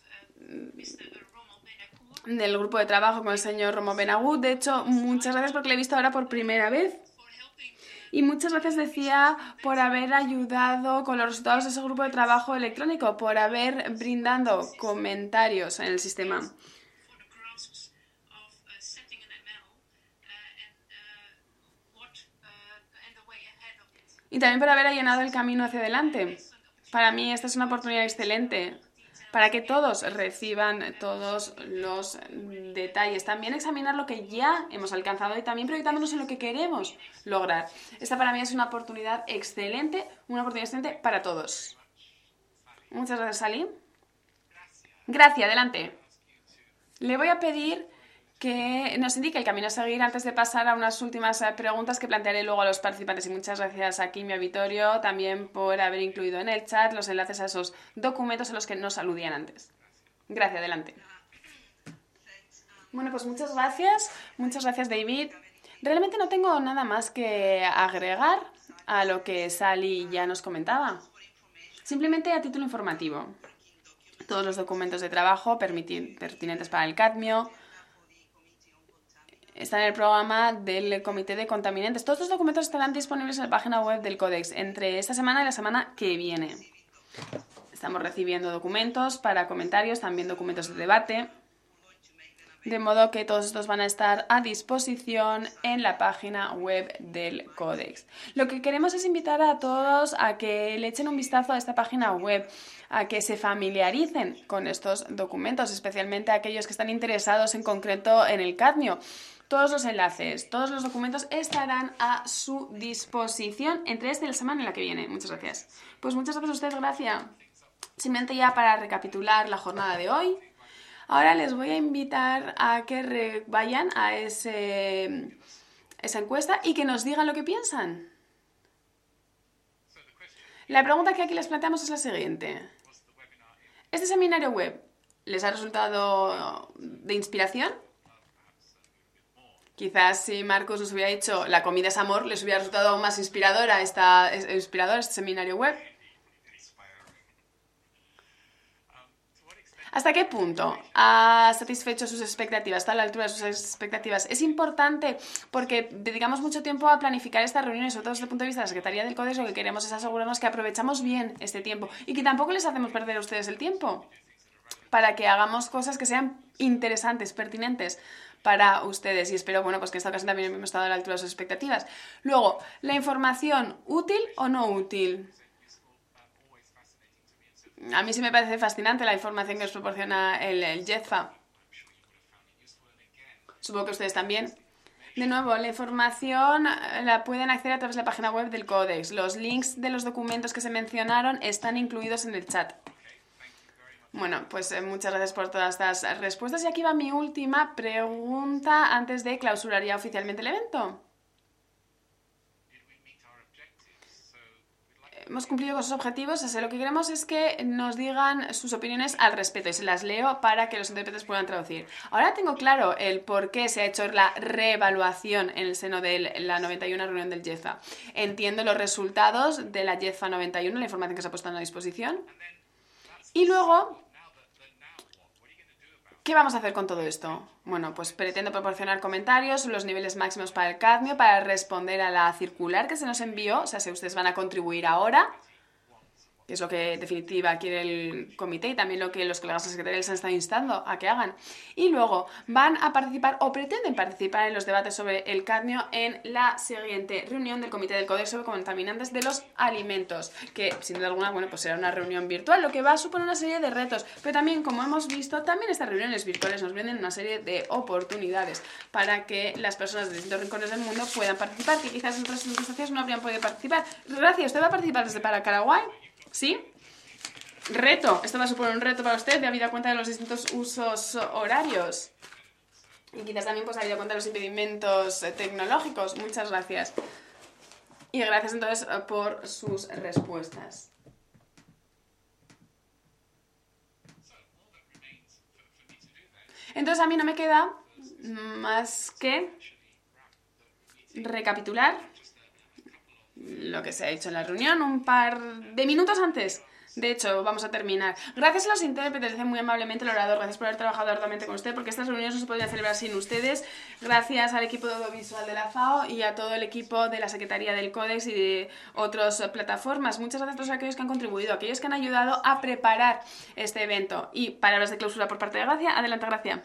del grupo de trabajo con el señor Romo Benagut. De hecho, muchas gracias porque le he visto ahora por primera vez. Y muchas gracias, decía, por haber ayudado con los resultados de ese grupo de trabajo electrónico, por haber brindado comentarios en el sistema. Y también por haber allanado el camino hacia adelante. Para mí esta es una oportunidad excelente para que todos reciban todos los detalles. También examinar lo que ya hemos alcanzado y también proyectándonos en lo que queremos lograr. Esta para mí es una oportunidad excelente para todos. Muchas gracias, Sally. Gracias, adelante. Le voy a pedir que nos indique el camino a seguir antes de pasar a unas últimas preguntas que plantearé luego a los participantes. Y muchas gracias a Kim y a Vittorio también por haber incluido en el chat los enlaces a esos documentos a los que nos aludían antes. Gracias, adelante. Bueno, pues muchas gracias, David. Realmente no tengo nada más que agregar a lo que Sally ya nos comentaba. Simplemente a título informativo. Todos los documentos de trabajo pertinentes para el cadmio están en el programa del Comité de Contaminantes. Todos los documentos estarán disponibles en la página web del Codex entre esta semana y la semana que viene. Estamos recibiendo documentos para comentarios, también documentos de debate, de modo que todos estos van a estar a disposición en la página web del Codex. Lo que queremos es invitar a todos a que le echen un vistazo a esta página web, a que se familiaricen con estos documentos, especialmente aquellos que están interesados en concreto en el cadmio. Todos los enlaces, todos los documentos estarán a su disposición entre esta y la semana en la que viene. Muchas gracias. Pues muchas gracias a ustedes, gracias. Simplemente ya para recapitular la jornada de hoy, ahora les voy a invitar a que vayan a esa encuesta y que nos digan lo que piensan. La pregunta que aquí les planteamos es la siguiente. ¿Este seminario web les ha resultado de inspiración? Quizás si Marcos nos hubiera dicho la comida es amor, les hubiera resultado aún más inspirador este seminario web. ¿Hasta qué punto ha satisfecho sus expectativas? ¿Está a la altura de sus expectativas? Es importante porque dedicamos mucho tiempo a planificar estas reuniones, sobre todo desde el punto de vista de la Secretaría del Codex. Lo que queremos es asegurarnos que aprovechamos bien este tiempo y que tampoco les hacemos perder a ustedes el tiempo, para que hagamos cosas que sean interesantes, pertinentes para ustedes. Y espero, bueno, pues que en esta ocasión también hemos estado a la altura de sus expectativas. Luego, ¿la información útil o no útil? A mí sí me parece fascinante la información que nos proporciona el JETFA. Supongo que ustedes también. De nuevo, la información la pueden acceder a través de la página web del Codex. Los links de los documentos que se mencionaron están incluidos en el chat. Bueno, pues muchas gracias por todas estas respuestas. Y aquí va mi última pregunta antes de clausurar ya oficialmente el evento. Hemos cumplido con sus objetivos, así lo que queremos es que nos digan sus opiniones al respecto y se las leo para que los intérpretes puedan traducir. Ahora tengo claro el por qué se ha hecho la reevaluación en el seno de la 91 reunión del JETFA. Entiendo los resultados de la JETFA 91, la información que se ha puesto a la disposición. Y luego, ¿qué vamos a hacer con todo esto? Bueno, pues pretendo proporcionar comentarios sobre los niveles máximos para el cadmio, para responder a la circular que se nos envió. O sea, si ustedes van a contribuir ahora, que es lo que en definitiva quiere el comité y también lo que los colegas de secretaría les han estado instando a que hagan. Y luego van a participar o pretenden participar en los debates sobre el cadmio en la siguiente reunión del Comité del Codex sobre contaminantes de los alimentos, que sin duda alguna, bueno, pues será una reunión virtual, lo que va a suponer una serie de retos. Pero también, como hemos visto, también estas reuniones virtuales nos brindan una serie de oportunidades para que las personas de distintos rincones del mundo puedan participar, que quizás en otras circunstancias no habrían podido participar. Gracias, ¿usted va a participar desde Paraguay? ¿Sí? Reto. Esto va a suponer un reto para usted, de habida cuenta de los distintos usos horarios. Y quizás también pues habida cuenta de los impedimentos tecnológicos. Muchas gracias. Y gracias entonces por sus respuestas. Entonces a mí no me queda más que recapitular lo que se ha hecho en la reunión un par de minutos antes. De hecho, vamos a terminar. Gracias a los intérpretes, dice muy amablemente el orador. Gracias por haber trabajado arduamente con usted, porque estas reuniones no se podrían celebrar sin ustedes. Gracias al equipo de audiovisual de la FAO y a todo el equipo de la Secretaría del Codex y de otras plataformas. Muchas gracias a todos aquellos que han contribuido, aquellos que han ayudado a preparar este evento. Y palabras de clausura por parte de Gracia. Adelante, Gracia.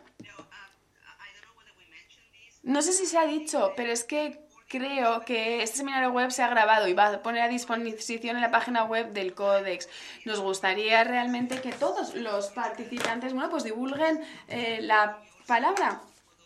No sé si se ha dicho, pero es que creo que este seminario web se ha grabado y va a poner a disposición en la página web del Codex. Nos gustaría realmente que todos los participantes, bueno, pues divulguen la palabra.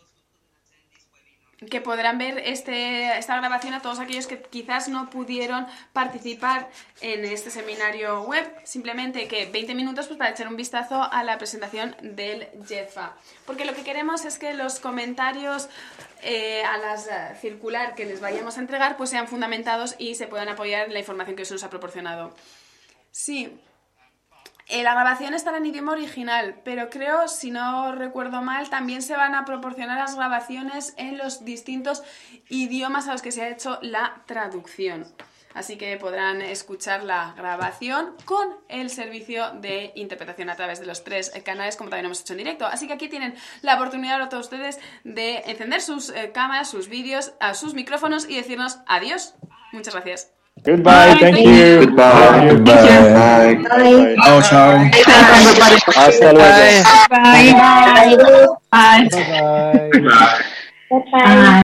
Que podrán ver esta grabación a todos aquellos que quizás no pudieron participar en este seminario web. Simplemente que 20 minutos pues, para echar un vistazo a la presentación del JETFA. Porque lo que queremos es que los comentarios a las circular que les vayamos a entregar pues sean fundamentados y se puedan apoyar en la información que se nos ha proporcionado. Sí. La grabación estará en idioma original, pero creo, si no recuerdo mal, también se van a proporcionar las grabaciones en los distintos idiomas a los que se ha hecho la traducción. Así que podrán escuchar la grabación con el servicio de interpretación a través de los 3 canales, como también hemos hecho en directo. Así que aquí tienen la oportunidad ahora todos ustedes de encender sus cámaras, sus vídeos, sus micrófonos y decirnos adiós. Muchas gracias. Goodbye, thank you. Goodbye. Goodbye. Bye. Chao, chao. Hasta luego. Bye. Bye. Bye. Bye.